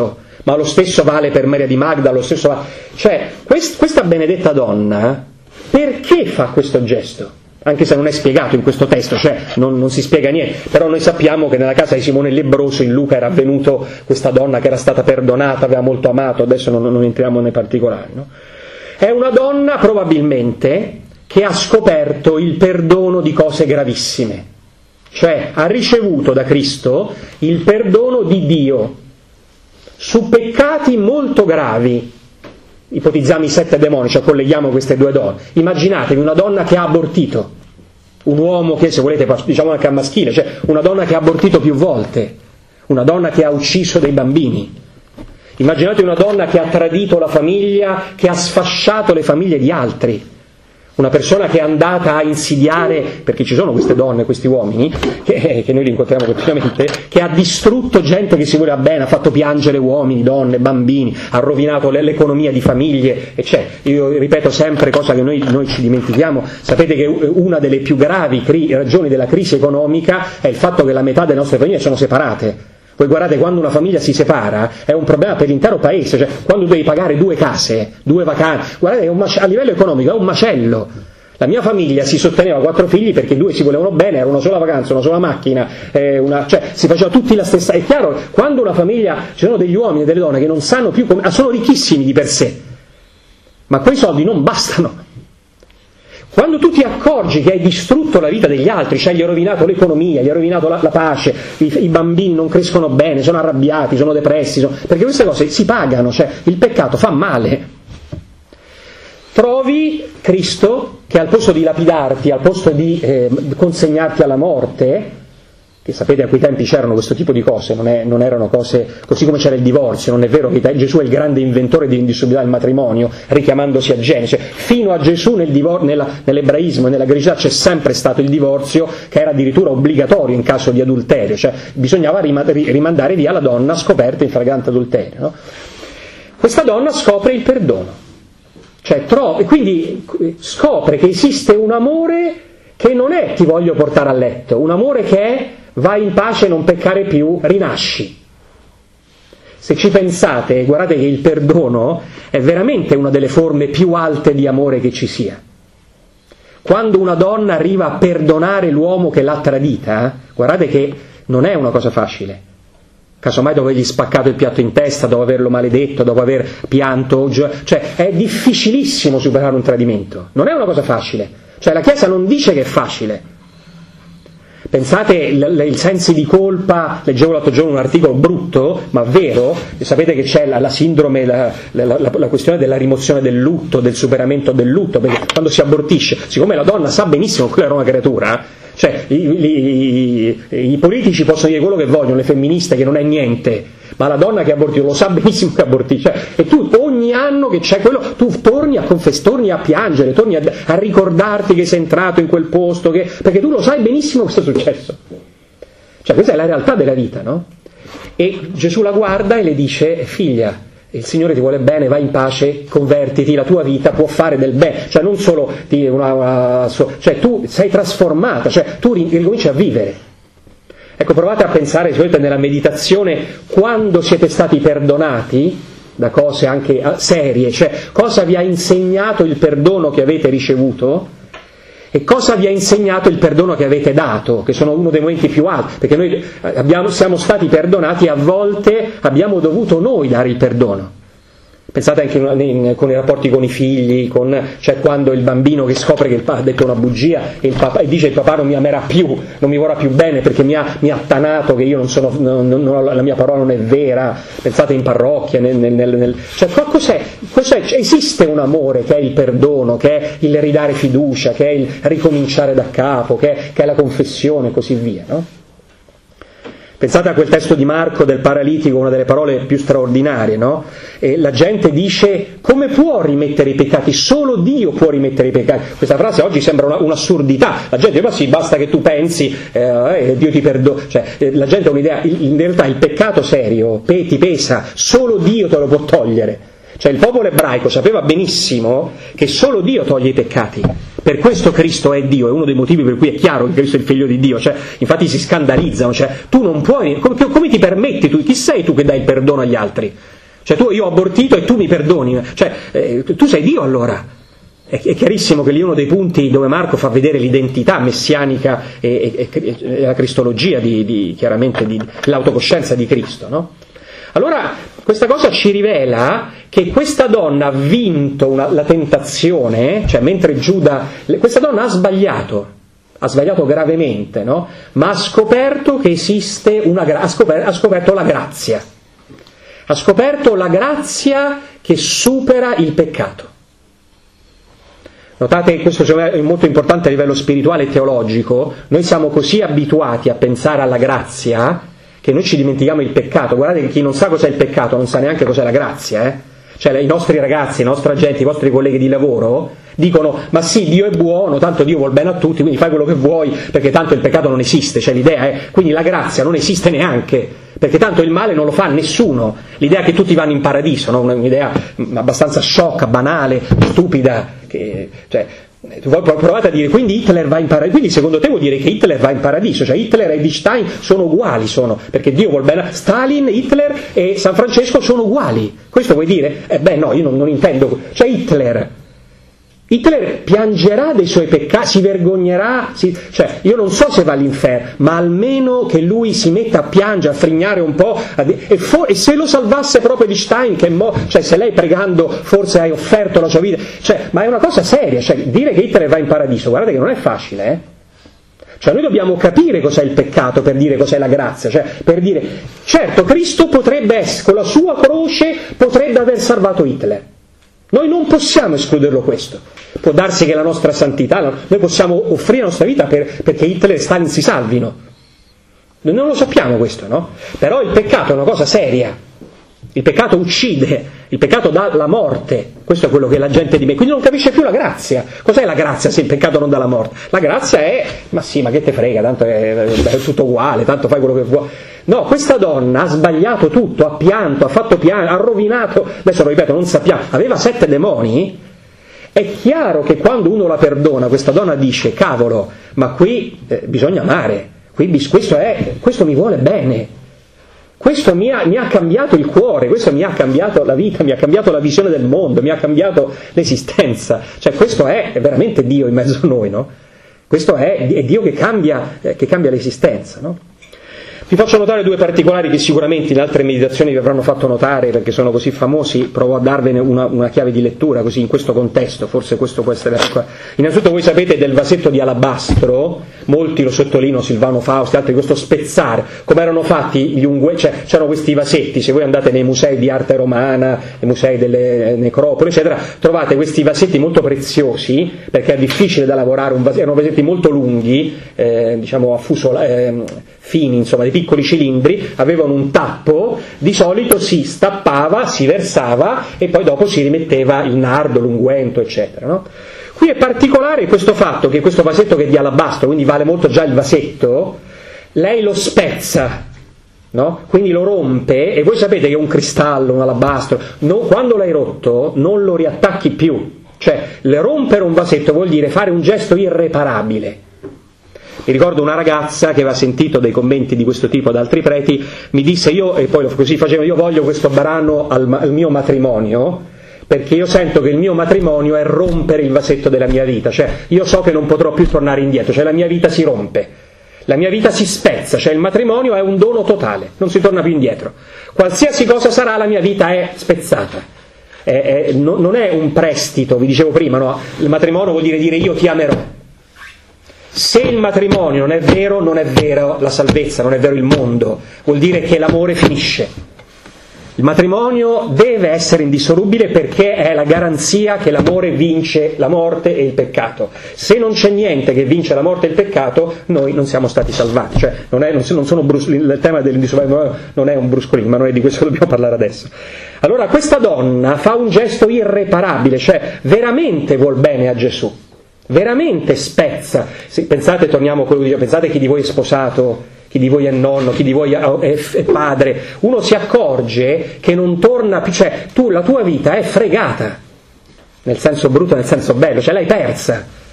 ma lo stesso vale per Maria di Magda, lo stesso vale... Cioè, quest- questa benedetta donna, perché fa questo gesto? Anche se non è spiegato in questo testo, cioè non, non si spiega niente, però noi sappiamo che nella casa di Simone il Lebbroso in Luca era avvenuto questa donna che era stata perdonata, aveva molto amato, adesso non, non entriamo nei particolari, no? È una donna probabilmente che ha scoperto il perdono di cose gravissime, cioè ha ricevuto da Cristo il perdono di Dio su peccati molto gravi. Ipotizziamo i sette demoni, cioè colleghiamo queste due donne. Immaginatevi una donna che ha abortito, un uomo che, se volete, diciamo anche a maschile, cioè una donna che ha abortito più volte, una donna che ha ucciso dei bambini. Immaginate una donna che ha tradito la famiglia, che ha sfasciato le famiglie di altri. Una persona che è andata a insidiare, perché ci sono queste donne, questi uomini, che, che noi li incontriamo continuamente, che ha distrutto gente che si voleva bene, ha fatto piangere uomini, donne, bambini, ha rovinato l'economia di famiglie, e c'è. Io ripeto sempre, cosa che noi, noi ci dimentichiamo, sapete che una delle più gravi cri- ragioni della crisi economica è il fatto che la metà delle nostre famiglie sono separate. Voi guardate, quando una famiglia si separa è un problema per l'intero paese, cioè quando devi pagare due case, due vacanze, guardate, è un mac- a livello economico è un macello. La mia famiglia si sosteneva quattro figli perché due si volevano bene, era una sola vacanza, una sola macchina, eh, una, cioè si faceva tutti la stessa. È chiaro, quando una famiglia, ci sono degli uomini e delle donne che non sanno più come, sono ricchissimi di per sé, ma quei soldi non bastano. Quando tu ti accorgi che hai distrutto la vita degli altri, cioè gli hai rovinato l'economia, gli hai rovinato la, la pace, i, i bambini non crescono bene, sono arrabbiati, sono depressi, sono... perché queste cose si pagano, cioè il peccato fa male. Trovi Cristo che al posto di lapidarti, al posto di eh, consegnarti alla morte, che sapete a quei tempi c'erano questo tipo di cose, non, è, non erano cose, così come c'era il divorzio, non è vero che Gesù è il grande inventore dell'indissolubilità del matrimonio, richiamandosi a Genesi, fino a Gesù nel divor- nella, nell'ebraismo e nella grecità c'è sempre stato il divorzio, che era addirittura obbligatorio in caso di adulterio, cioè bisognava rimandare via la donna scoperta in flagrante adulterio, no? Questa donna scopre il perdono, cioè trova, e quindi scopre che esiste un amore che non è ti voglio portare a letto, un amore che è vai in pace, non peccare più, rinasci. Se ci pensate, guardate che il perdono è veramente una delle forme più alte di amore che ci sia. Quando una donna arriva a perdonare l'uomo che l'ha tradita, guardate che non è una cosa facile. Casomai dopo avergli spaccato il piatto in testa, dopo averlo maledetto, dopo aver pianto, cioè è difficilissimo superare un tradimento, non è una cosa facile. Cioè la Chiesa non dice che è facile. Pensate il sensi di colpa, leggevo l'altro giorno un articolo brutto, ma vero, sapete che c'è la, la sindrome, la, la, la, la questione della rimozione del lutto, del superamento del lutto, perché quando si abortisce, siccome la donna sa benissimo che quella era una creatura, cioè i, i, i, i politici possono dire quello che vogliono, le femministe che non è niente, ma la donna che abortisce lo sa benissimo che abortisce, cioè, e tu ogni anno che c'è quello, tu torni a confessare, torni a piangere, torni a, a ricordarti che sei entrato in quel posto, che, perché tu lo sai benissimo che è successo. Cioè questa è la realtà della vita, no? E Gesù la guarda e le dice, figlia, il Signore ti vuole bene, vai in pace, convertiti, la tua vita può fare del bene, cioè non solo di una, una, cioè tu sei trasformata, cioè tu ricominci a vivere. Ecco, provate a pensare, solamente nella meditazione, quando siete stati perdonati da cose anche serie, cioè cosa vi ha insegnato il perdono che avete ricevuto e cosa vi ha insegnato il perdono che avete dato, che sono uno dei momenti più alti, perché noi abbiamo, siamo stati perdonati e a volte abbiamo dovuto noi dare il perdono. Pensate anche in, in, con i rapporti con i figli, con, cioè quando il bambino che scopre che il papà ha detto una bugia e, il papà, e dice il papà non mi amerà più, non mi vorrà più bene perché mi ha, mi ha tanato che io non sono, non, non, la mia parola non è vera. Pensate in parrocchia, nel, nel, nel, cioè cos'è? cos'è? Esiste un amore che è il perdono, che è il ridare fiducia, che è il ricominciare da capo, che è, che è la confessione e così via, no? Pensate a quel testo di Marco del paralitico, una delle parole più straordinarie, no? E la gente dice, come può rimettere i peccati? Solo Dio può rimettere i peccati. Questa frase oggi sembra una, un'assurdità. La gente dice, ma sì, basta che tu pensi, eh, Dio ti perdona. Cioè, eh, la gente ha un'idea, in realtà il peccato serio pe- ti pesa, solo Dio te lo può togliere. Cioè il popolo ebraico sapeva benissimo che solo Dio toglie i peccati. Per questo Cristo è Dio, è uno dei motivi per cui è chiaro che Cristo è il figlio di Dio, cioè, infatti si scandalizzano, cioè, tu non puoi, come, come ti permetti tu, chi sei tu che dai il perdono agli altri? Cioè tu, io ho abortito e tu mi perdoni, cioè eh, tu sei Dio allora. È, è chiarissimo che lì uno dei punti dove Marco fa vedere l'identità messianica e, e, e, e la cristologia, di, di, chiaramente di, l'autocoscienza di Cristo, no? Allora questa cosa ci rivela che questa donna ha vinto una, la tentazione, cioè mentre Giuda, questa donna ha sbagliato, ha sbagliato gravemente, no? Ma ha scoperto che esiste una ha scoperto, ha scoperto la grazia. Ha scoperto la grazia che supera il peccato. Notate che questo è molto importante a livello spirituale e teologico. Noi siamo così abituati a pensare alla grazia che noi ci dimentichiamo il peccato. Guardate che chi non sa cos'è il peccato non sa neanche cos'è la grazia, eh? Cioè i nostri ragazzi, la nostra gente, i vostri colleghi di lavoro dicono ma sì, Dio è buono, tanto Dio vuol bene a tutti, quindi fai quello che vuoi perché tanto il peccato non esiste, cioè l'idea è, quindi la grazia non esiste neanche, perché tanto il male non lo fa nessuno, l'idea che tutti vanno in paradiso, no? Un'idea abbastanza sciocca, banale, stupida, che, cioè, provate a dire quindi Hitler va in paradiso, quindi secondo te vuol dire che Hitler va in paradiso, cioè Hitler e Einstein sono uguali, sono, perché Dio vuol bene, Stalin, Hitler e San Francesco sono uguali, questo vuoi dire? Eh beh no, io non, non intendo, cioè Hitler Hitler piangerà dei suoi peccati, si vergognerà, si, cioè io non so se va all'inferno, ma almeno che lui si metta a piangere, a frignare un po', a, e, fo, e se lo salvasse proprio Einstein, che mo, cioè se lei pregando forse hai offerto la sua vita, cioè, ma è una cosa seria, cioè dire che Hitler va in paradiso, guardate che non è facile, eh? Cioè noi dobbiamo capire cos'è il peccato per dire cos'è la grazia, cioè per dire, certo Cristo potrebbe essere, con la sua croce potrebbe aver salvato Hitler. Noi non possiamo escluderlo questo. Può darsi che la nostra santità, noi possiamo offrire la nostra vita per, perché Hitler e Stalin si salvino. Noi non lo sappiamo questo, no? Però il peccato è una cosa seria. Il peccato uccide, il peccato dà la morte. Questo è quello che la gente di me. Quindi non capisce più la grazia. Cos'è la grazia se il peccato non dà la morte? La grazia è, ma sì, ma che te frega, tanto è, è tutto uguale, tanto fai quello che vuoi. No, questa donna ha sbagliato tutto, ha pianto, ha fatto piano, ha rovinato, adesso lo ripeto, non sappiamo, aveva sette demoni. È chiaro che quando uno la perdona, questa donna dice, cavolo, ma qui eh, bisogna amare, qui, questo, è, questo mi vuole bene, questo mi ha, mi ha cambiato il cuore, questo mi ha cambiato la vita, mi ha cambiato la visione del mondo, mi ha cambiato l'esistenza, cioè questo è, è veramente Dio in mezzo a noi, no? Questo è, è Dio che cambia, eh, che cambia l'esistenza, no? Vi faccio notare due particolari che sicuramente in altre meditazioni vi avranno fatto notare perché sono così famosi, provo a darvene una, una chiave di lettura così in questo contesto, forse questo può essere qua. Innanzitutto voi sapete del vasetto di alabastro, molti lo sottolineano, Silvano Fausti, altri, questo spezzare, come erano fatti gli unguenti, cioè c'erano questi vasetti, se voi andate nei musei di arte romana, nei musei delle necropoli eccetera, trovate questi vasetti molto preziosi perché è difficile da lavorare, un vasetto, erano vasetti molto lunghi, eh, diciamo a fuso, eh, fini, insomma, dei piccoli cilindri, avevano un tappo, di solito si stappava, si versava e poi dopo si rimetteva il nardo, l'unguento, eccetera, no? Qui è particolare questo fatto che questo vasetto che è di alabastro, quindi vale molto già il vasetto, lei lo spezza, no? Quindi lo rompe, e voi sapete che un cristallo, un alabastro, no, quando l'hai rotto non lo riattacchi più, cioè le rompere un vasetto vuol dire fare un gesto irreparabile. Mi ricordo una ragazza che aveva sentito dei commenti di questo tipo da altri preti, mi disse, io, e poi così facevo, io voglio questo brano al, al mio matrimonio, perché io sento che il mio matrimonio è rompere il vasetto della mia vita, cioè io so che non potrò più tornare indietro, cioè la mia vita si rompe, la mia vita si spezza, cioè il matrimonio è un dono totale, non si torna più indietro. Qualsiasi cosa sarà, la mia vita è spezzata. È, è, no, non è un prestito, vi dicevo prima, no? Il matrimonio vuol dire dire io ti amerò. Se il matrimonio non è vero, non è vero la salvezza, non è vero il mondo, vuol dire che l'amore finisce. Il matrimonio deve essere indissolubile perché è la garanzia che l'amore vince la morte e il peccato. Se non c'è niente che vince la morte e il peccato, noi non siamo stati salvati. Cioè, non, è, non sono bruscolini, il tema dell'indissolubile non è un bruscolino, ma non è di questo che dobbiamo parlare adesso. Allora questa donna fa un gesto irreparabile, cioè veramente vuol bene a Gesù. Veramente spezza. Pensate, torniamo a quello che dicevo, pensate chi di voi è sposato, chi di voi è nonno, chi di voi è padre, uno si accorge che non torna più, cioè tu, la tua vita è fregata, nel senso brutto, nel senso bello, cioè l'hai persa.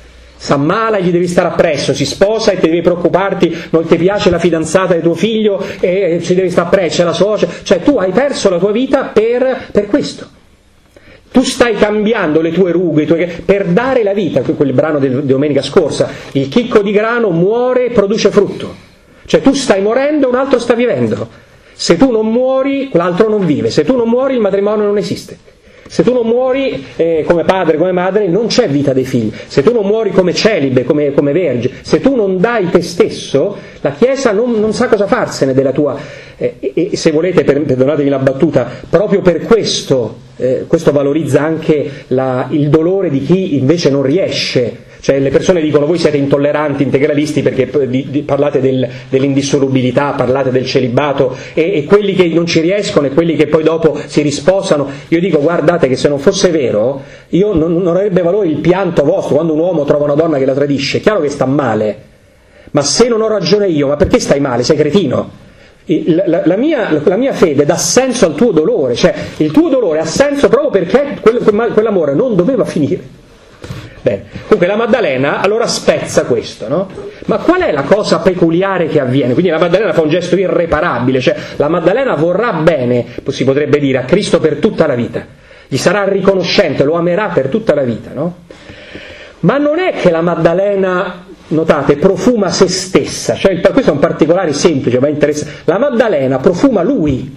s'ammala e gli devi stare appresso, si sposa e ti devi preoccuparti, non ti piace la fidanzata di tuo figlio e ci devi stare appresso, c'è la suocera, cioè tu hai perso la tua vita per, per questo. Tu stai cambiando le tue rughe, i tuoi... per dare la vita, quel brano di domenica scorsa, il chicco di grano muore e produce frutto, cioè tu stai morendo e un altro sta vivendo, se tu non muori l'altro non vive, se tu non muori il matrimonio non esiste. Se tu non muori eh, come padre, come madre, non c'è vita dei figli. Se tu non muori come celibe, come, come verge, se tu non dai te stesso, la Chiesa non, non sa cosa farsene della tua... Eh, e, e se volete, per, perdonatemi la battuta, proprio per questo, eh, questo valorizza anche la, il dolore di chi invece non riesce. Cioè le persone dicono voi siete intolleranti, integralisti perché di, di, parlate del, dell'indissolubilità, parlate del celibato e, e quelli che non ci riescono e quelli che poi dopo si risposano. Io dico guardate che se non fosse vero io non, non avrebbe valore il pianto vostro quando un uomo trova una donna che la tradisce. È chiaro che sta male, ma se non ho ragione io, ma perché stai male? Sei cretino. La, la, la, mia, la mia fede dà senso al tuo dolore, cioè il tuo dolore ha senso proprio perché quel, quell'amore non doveva finire. Bene. Comunque la Maddalena allora spezza questo, no? Ma qual è la cosa peculiare che avviene? Quindi la Maddalena fa un gesto irreparabile, cioè la Maddalena vorrà bene, si potrebbe dire, a Cristo per tutta la vita, gli sarà riconoscente, lo amerà per tutta la vita, no? Ma non è che la Maddalena, notate, profuma se stessa, cioè questo è un particolare semplice ma interessante. La Maddalena profuma lui.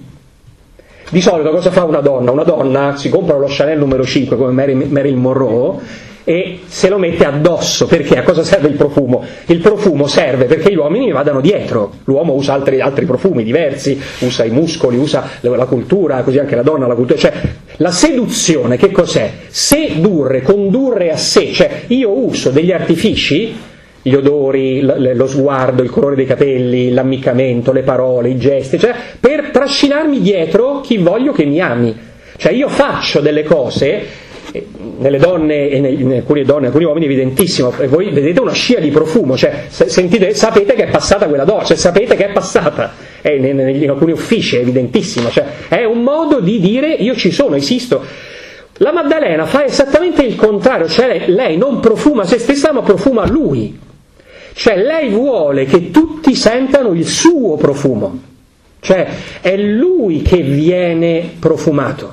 Di solito cosa fa una donna? Una donna si compra lo Chanel numero cinque come Marilyn Monroe e se lo mette addosso. Perché? A cosa serve il profumo? Il profumo serve perché gli uomini vadano dietro. L'uomo usa altri, altri profumi diversi, usa i muscoli, usa la cultura, così anche la donna la cultura. Cioè la seduzione che cos'è? Sedurre, condurre a sé. Cioè io uso degli artifici, gli odori, lo sguardo, il colore dei capelli, l'ammiccamento, le parole, i gesti, cioè per trascinarmi dietro chi voglio che mi ami. Cioè io faccio delle cose, nelle donne e in alcune donne, in alcuni uomini evidentissimo, e voi vedete una scia di profumo, cioè sentite, sapete che è passata quella donna, cioè sapete che è passata, è in, in alcuni uffici è evidentissimo, cioè è un modo di dire io ci sono, esisto. La Maddalena fa esattamente il contrario, cioè lei non profuma se stessa ma profuma lui, cioè lei vuole che tutti sentano il suo profumo, cioè è lui che viene profumato.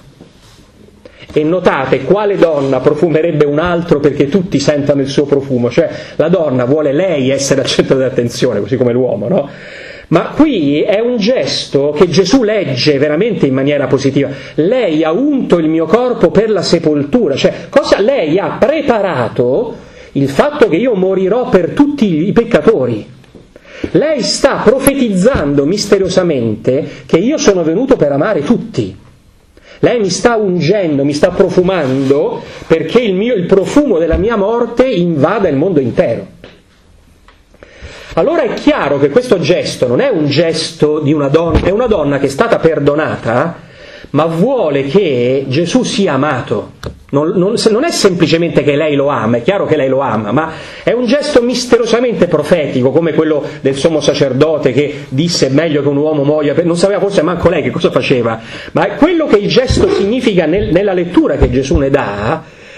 E notate quale donna profumerebbe un altro perché tutti sentano il suo profumo, cioè la donna vuole lei essere al centro dell'attenzione, così come l'uomo, no? Ma qui è un gesto che Gesù legge veramente in maniera positiva. Lei ha unto il mio corpo per la sepoltura, cioè cosa lei ha preparato il fatto che io morirò per tutti i peccatori. Lei sta profetizzando misteriosamente che io sono venuto per amare tutti. Lei mi sta ungendo, mi sta profumando perché il, mio, il profumo della mia morte invada il mondo intero. Allora è chiaro che questo gesto non è un gesto di una donna, è una donna che è stata perdonata, ma vuole che Gesù sia amato. Non, non, non è semplicemente che lei lo ama, è chiaro che lei lo ama, ma è un gesto misteriosamente profetico, come quello del sommo sacerdote che disse meglio che un uomo muoia, non sapeva forse manco lei che cosa faceva, ma è quello che il gesto significa nel, nella lettura che Gesù ne dà.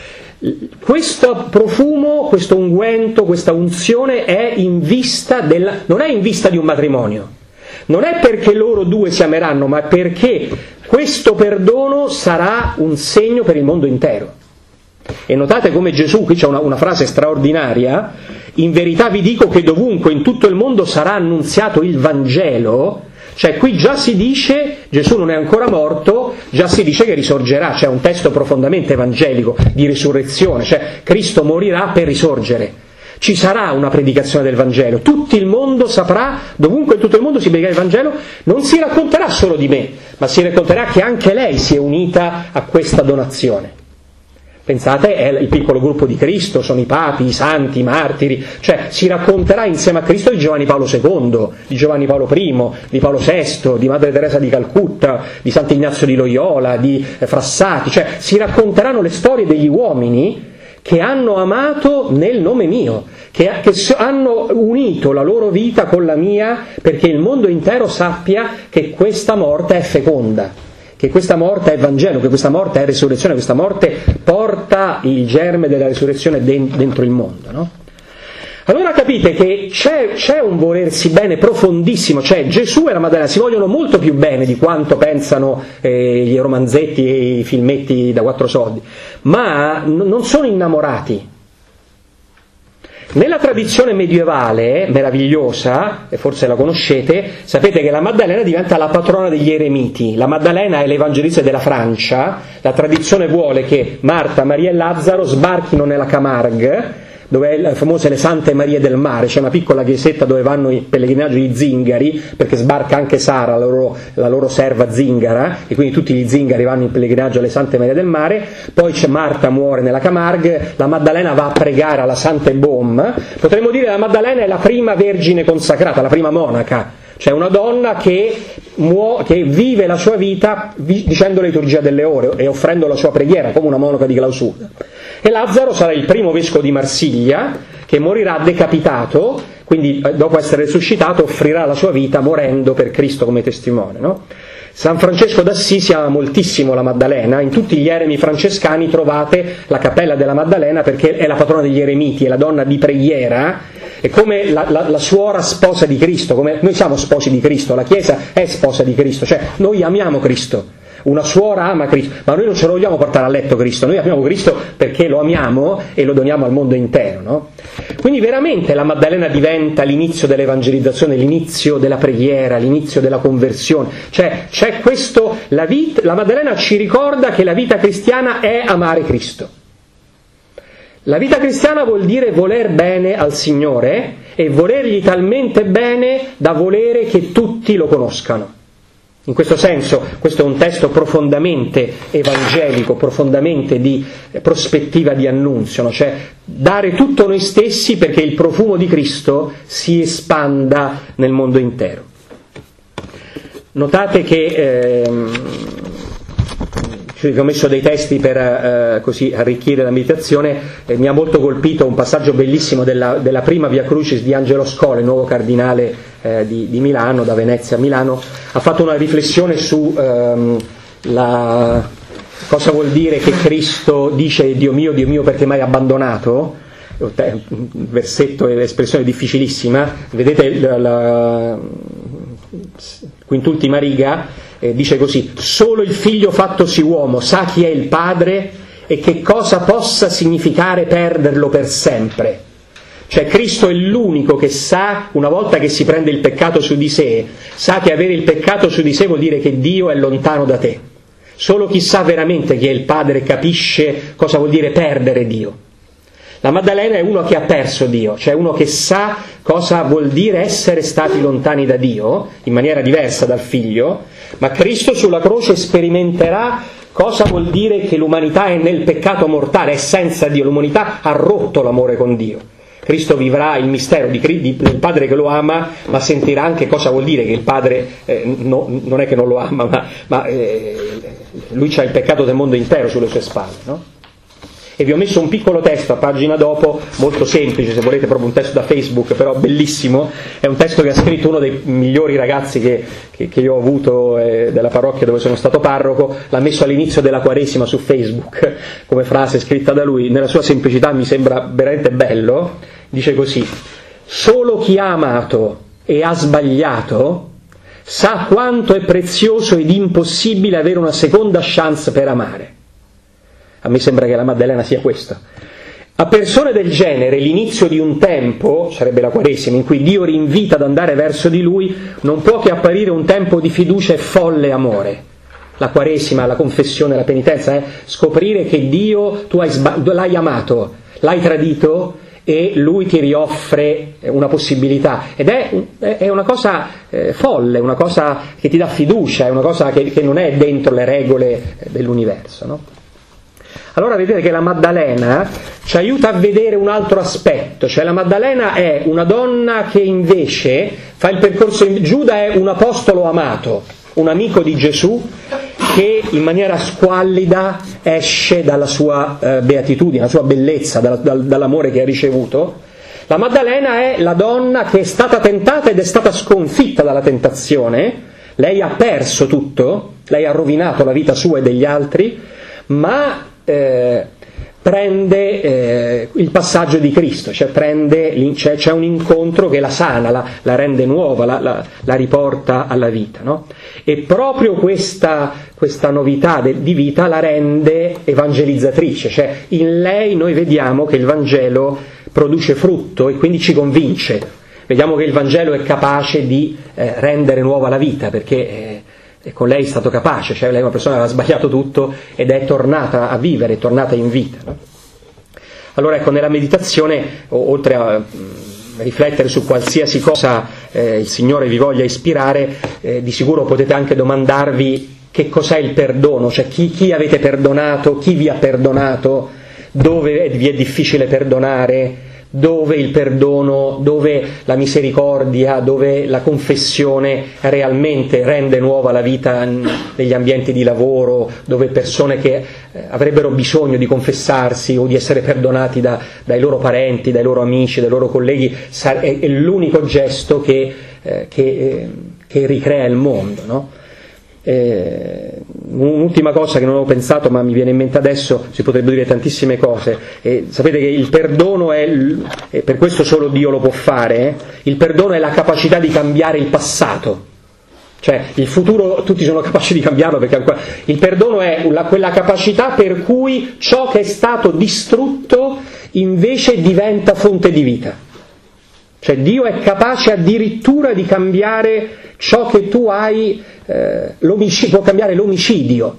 Questo profumo, questo unguento, questa unzione è in vista della, non è in vista di un matrimonio, non è perché loro due si ameranno, ma perché questo perdono sarà un segno per il mondo intero. E notate come Gesù, qui c'è una, una frase straordinaria, in verità vi dico che dovunque in tutto il mondo sarà annunziato il Vangelo, cioè qui già si dice, Gesù non è ancora morto, già si dice che risorgerà, c'è un testo profondamente evangelico di risurrezione, cioè Cristo morirà per risorgere. Ci sarà una predicazione del Vangelo, tutto il mondo saprà, dovunque in tutto il mondo si predicherà il Vangelo, non si racconterà solo di me, ma si racconterà che anche lei si è unita a questa donazione. Pensate, è il piccolo gruppo di Cristo, sono i papi, i santi, i martiri, cioè si racconterà insieme a Cristo di Giovanni Paolo secondo, di Giovanni Paolo primo, di Paolo sesto, di Madre Teresa di Calcutta, di Sant'Ignazio di Loyola, di Frassati, cioè si racconteranno le storie degli uomini che hanno amato nel nome mio, che, che hanno unito la loro vita con la mia perché il mondo intero sappia che questa morte è feconda, che questa morte è Vangelo, che questa morte è risurrezione, questa morte porta il germe della risurrezione dentro il mondo, no? Allora capite che c'è, c'è un volersi bene profondissimo, cioè Gesù e la Maddalena si vogliono molto più bene di quanto pensano eh, i romanzetti e i filmetti da quattro soldi, ma n- non sono innamorati. Nella tradizione medievale, meravigliosa, e forse la conoscete, sapete che la Maddalena diventa la patrona degli eremiti. La Maddalena è l'evangelista della Francia. La tradizione vuole che Marta, Maria e Lazzaro sbarchino nella Camargue, dove è le famose le Sante Marie del Mare. C'è una piccola chiesetta dove vanno in pellegrinaggio gli zingari, perché sbarca anche Sara, la loro, la loro serva zingara, e quindi tutti gli zingari vanno in pellegrinaggio alle Sante Marie del Mare. Poi c'è Marta, muore nella Camargue, la Maddalena va a pregare alla Sante Baume. Potremmo dire che la Maddalena è la prima vergine consacrata, la prima monaca, cioè una donna che, muo- che vive la sua vita vi- dicendo la liturgia delle ore e offrendo la sua preghiera come una monaca di clausura. E Lazzaro sarà il primo vescovo di Marsiglia, che morirà decapitato, quindi dopo essere risuscitato offrirà la sua vita morendo per Cristo come testimone, no? San Francesco d'Assisi ama moltissimo la Maddalena. In tutti gli eremi francescani trovate la cappella della Maddalena, perché è la patrona degli eremiti, è la donna di preghiera, è come la, la, la suora sposa di Cristo. Come noi siamo sposi di Cristo, la Chiesa è sposa di Cristo, cioè noi amiamo Cristo. Una suora ama Cristo, ma noi non ce lo vogliamo portare a letto Cristo, noi amiamo Cristo perché lo amiamo e lo doniamo al mondo intero, no? Quindi veramente la Maddalena diventa l'inizio dell'evangelizzazione, l'inizio della preghiera, l'inizio della conversione. Cioè c'è questo, la, vita, la Maddalena ci ricorda che la vita cristiana è amare Cristo. La vita cristiana vuol dire voler bene al Signore e volergli talmente bene da volere che tutti lo conoscano. In questo senso, questo è un testo profondamente evangelico, profondamente di prospettiva di annunzio, no? Cioè dare tutto noi stessi perché il profumo di Cristo si espanda nel mondo intero. Notate che ehm, vi ho messo dei testi per eh, così arricchire la meditazione. Eh, mi ha molto colpito un passaggio bellissimo della, della prima Via Crucis di Angelo Scola, il nuovo cardinale eh, di, di Milano, da Venezia a Milano. Ha fatto una riflessione su ehm, la, cosa vuol dire che Cristo dice Dio mio, Dio mio perché mi hai abbandonato. Un versetto e espressione difficilissima. Vedete la, la quintultima riga, eh, dice così: solo il figlio fattosi uomo sa chi è il padre e che cosa possa significare perderlo per sempre. Cioè Cristo è l'unico che sa, una volta che si prende il peccato su di sé, sa che avere il peccato su di sé vuol dire che Dio è lontano da te. Solo chi sa veramente chi è il padre capisce cosa vuol dire perdere Dio. La Maddalena è uno che ha perso Dio, cioè uno che sa cosa vuol dire essere stati lontani da Dio, in maniera diversa dal figlio, ma Cristo sulla croce sperimenterà cosa vuol dire che l'umanità è nel peccato mortale, è senza Dio, l'umanità ha rotto l'amore con Dio. Cristo vivrà il mistero di, di, del Padre che lo ama, ma sentirà anche cosa vuol dire che il Padre eh, no, non è che non lo ama, ma, ma eh, lui c'ha il peccato del mondo intero sulle sue spalle, no? E vi ho messo un piccolo testo a pagina dopo, molto semplice, se volete proprio un testo da Facebook, però bellissimo. È un testo che ha scritto uno dei migliori ragazzi che, che, che io ho avuto eh, della parrocchia dove sono stato parroco. L'ha messo all'inizio della Quaresima su Facebook come frase scritta da lui, nella sua semplicità mi sembra veramente bello. Dice così: solo chi ha amato e ha sbagliato sa quanto è prezioso ed impossibile avere una seconda chance per amare. A me sembra che la Maddalena sia questa. A persone del genere l'inizio di un tempo, sarebbe la Quaresima, in cui Dio rinvita ad andare verso di Lui, non può che apparire un tempo di fiducia e folle amore. La Quaresima, la confessione, la penitenza, è scoprire che Dio, tu hai sba- l'hai amato, l'hai tradito e Lui ti rioffre una possibilità. Ed è, è una cosa eh, folle, una cosa che ti dà fiducia, è una cosa che, che non è dentro le regole dell'universo, no? Allora vedete che la Maddalena ci aiuta a vedere un altro aspetto, cioè la Maddalena è una donna che invece fa il percorso in... Giuda è un apostolo amato, un amico di Gesù che in maniera squallida esce dalla sua eh, beatitudine, dalla sua bellezza, dalla, dal, dall'amore che ha ricevuto. La Maddalena è la donna che è stata tentata ed è stata sconfitta dalla tentazione. Lei ha perso tutto, lei ha rovinato la vita sua e degli altri, ma Eh, prende eh, il passaggio di Cristo, cioè prende, c'è, c'è un incontro che la sana, la, la rende nuova, la, la, la riporta alla vita, no? E proprio questa, questa novità de, di vita la rende evangelizzatrice, cioè in lei noi vediamo che il Vangelo produce frutto e quindi ci convince, vediamo che il Vangelo è capace di eh, rendere nuova la vita, perché eh, e con lei è stato capace, cioè lei è una persona che aveva sbagliato tutto ed è tornata a vivere, è tornata in vita, no? Allora ecco, nella meditazione, oltre a mh, riflettere su qualsiasi cosa eh, il Signore vi voglia ispirare, eh, di sicuro potete anche domandarvi che cos'è il perdono, cioè chi, chi avete perdonato, chi vi ha perdonato, dove vi è difficile perdonare, dove il perdono, dove la misericordia, dove la confessione realmente rende nuova la vita negli ambienti di lavoro, dove persone che avrebbero bisogno di confessarsi o di essere perdonati da, dai loro parenti, dai loro amici, dai loro colleghi, è, è l'unico gesto che, eh, che, eh, che ricrea il mondo, no? Eh, un'ultima cosa che non avevo pensato ma mi viene in mente adesso, si potrebbero dire tantissime cose, eh, sapete che il perdono è, e per questo solo Dio lo può fare, eh? Il perdono è la capacità di cambiare il passato, cioè il futuro tutti sono capaci di cambiarlo, perché ancora, il perdono è la, quella capacità per cui ciò che è stato distrutto invece diventa fonte di vita. Cioè Dio è capace addirittura di cambiare ciò che tu hai, eh, l'omicidio, può cambiare l'omicidio.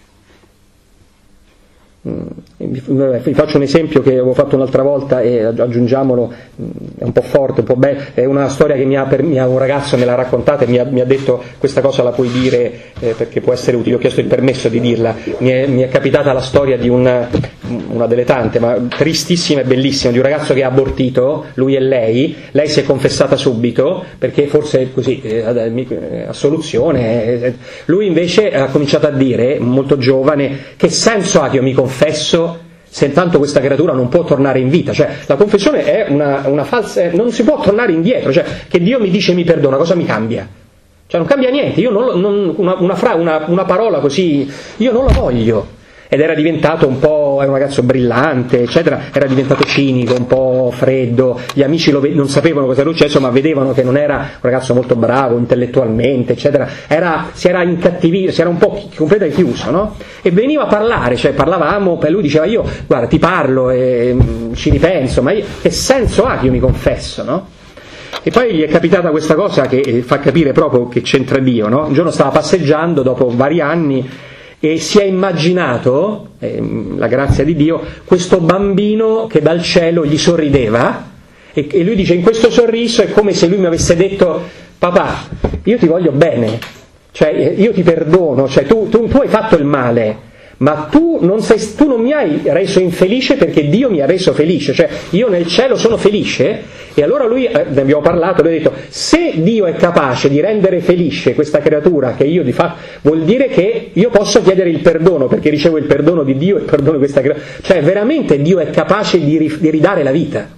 Vi faccio un esempio che avevo fatto un'altra volta e aggiungiamolo, è un po' forte, un po' bello, è una storia che mi ha, per, mi ha un ragazzo me l'ha raccontata e mi ha, mi ha detto questa cosa la puoi dire eh, perché può essere utile, ho chiesto il permesso di dirla. Mi è, mi è capitata la storia di una, una delle tante, ma tristissima e bellissima, di un ragazzo che ha abortito, lui e lei, lei si è confessata subito perché forse così, eh, assoluzione, eh, lui invece ha cominciato a dire, molto giovane, che senso ha che io mi confesso se intanto questa creatura non può tornare in vita? Cioè la confessione è una, una falsa, non si può tornare indietro, cioè che Dio mi dice mi perdona, cosa mi cambia? Cioè non cambia niente, io non, non, una, una, fra, una, una parola così, io non la voglio. Ed era diventato un po', è un ragazzo brillante, eccetera, era diventato cinico, un po' freddo, gli amici lo, non sapevano cosa era successo, ma vedevano che non era un ragazzo molto bravo intellettualmente, eccetera, era, si era incattivito, si era un po' completamente chiuso, no? E veniva a parlare, cioè parlavamo, e lui diceva io, guarda, ti parlo e mh, ci ripenso, ma io, che senso ha che io mi confesso, no? E poi gli è capitata questa cosa che fa capire proprio che c'entra Dio, no? Un giorno stava passeggiando dopo vari anni e si è immaginato, eh, la grazia di Dio, questo bambino che dal cielo gli sorrideva e, e lui dice in questo sorriso è come se lui mi avesse detto papà, io ti voglio bene, cioè io ti perdono, cioè tu, tu, tu hai fatto il male, ma tu non, sei, tu non mi hai reso infelice perché Dio mi ha reso felice, cioè io nel cielo sono felice. E allora lui, eh, ne abbiamo parlato, lui ha detto se Dio è capace di rendere felice questa creatura che io di fatto, vuol dire che io posso chiedere il perdono perché ricevo il perdono di Dio e il perdono di questa creatura, cioè veramente Dio è capace di, ri, di ridare la vita.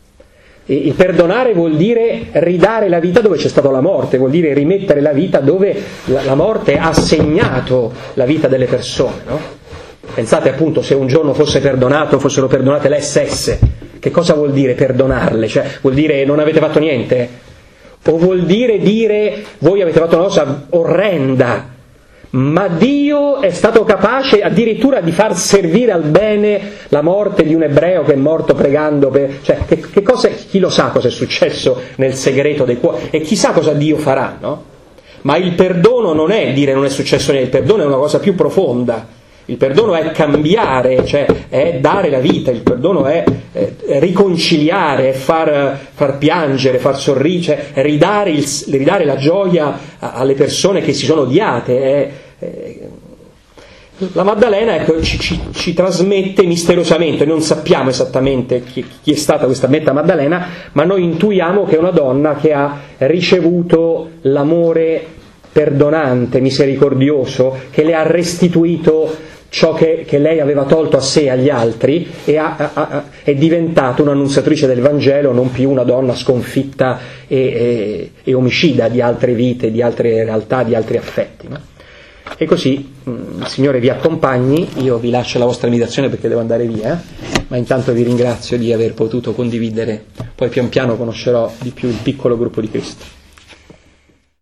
E il perdonare vuol dire ridare la vita dove c'è stata la morte, vuol dire rimettere la vita dove la, la morte ha segnato la vita delle persone, no? Pensate appunto se un giorno fosse perdonato, fossero perdonate le esse esse, che cosa vuol dire perdonarle? Cioè vuol dire non avete fatto niente? O vuol dire dire voi avete fatto una cosa orrenda, ma Dio è stato capace addirittura di far servire al bene la morte di un ebreo che è morto pregando per, cioè che, che cosa, chi lo sa cosa è successo nel segreto dei cuori e chissà cosa Dio farà, no? Ma il perdono non è dire non è successo niente, il perdono è una cosa più profonda. Il perdono è cambiare, cioè è dare la vita, il perdono è, è riconciliare, è far, far piangere, far sorridere, è ridare, il, ridare la gioia alle persone che si sono odiate. È, è... La Maddalena ecco, ci, ci, ci trasmette misteriosamente, non sappiamo esattamente chi, chi è stata questa Metta Maddalena, ma noi intuiamo che è una donna che ha ricevuto l'amore perdonante, misericordioso, che le ha restituito ciò che, che lei aveva tolto a sé e agli altri e ha, ha, ha, è diventata un'annunziatrice del Vangelo, non più una donna sconfitta e, e, e omicida di altre vite, di altre realtà, di altri affetti, no? E così mh, il Signore vi accompagni, io vi lascio la vostra meditazione perché devo andare via, ma intanto vi ringrazio di aver potuto condividere, poi pian piano conoscerò di più il piccolo gruppo di Cristo.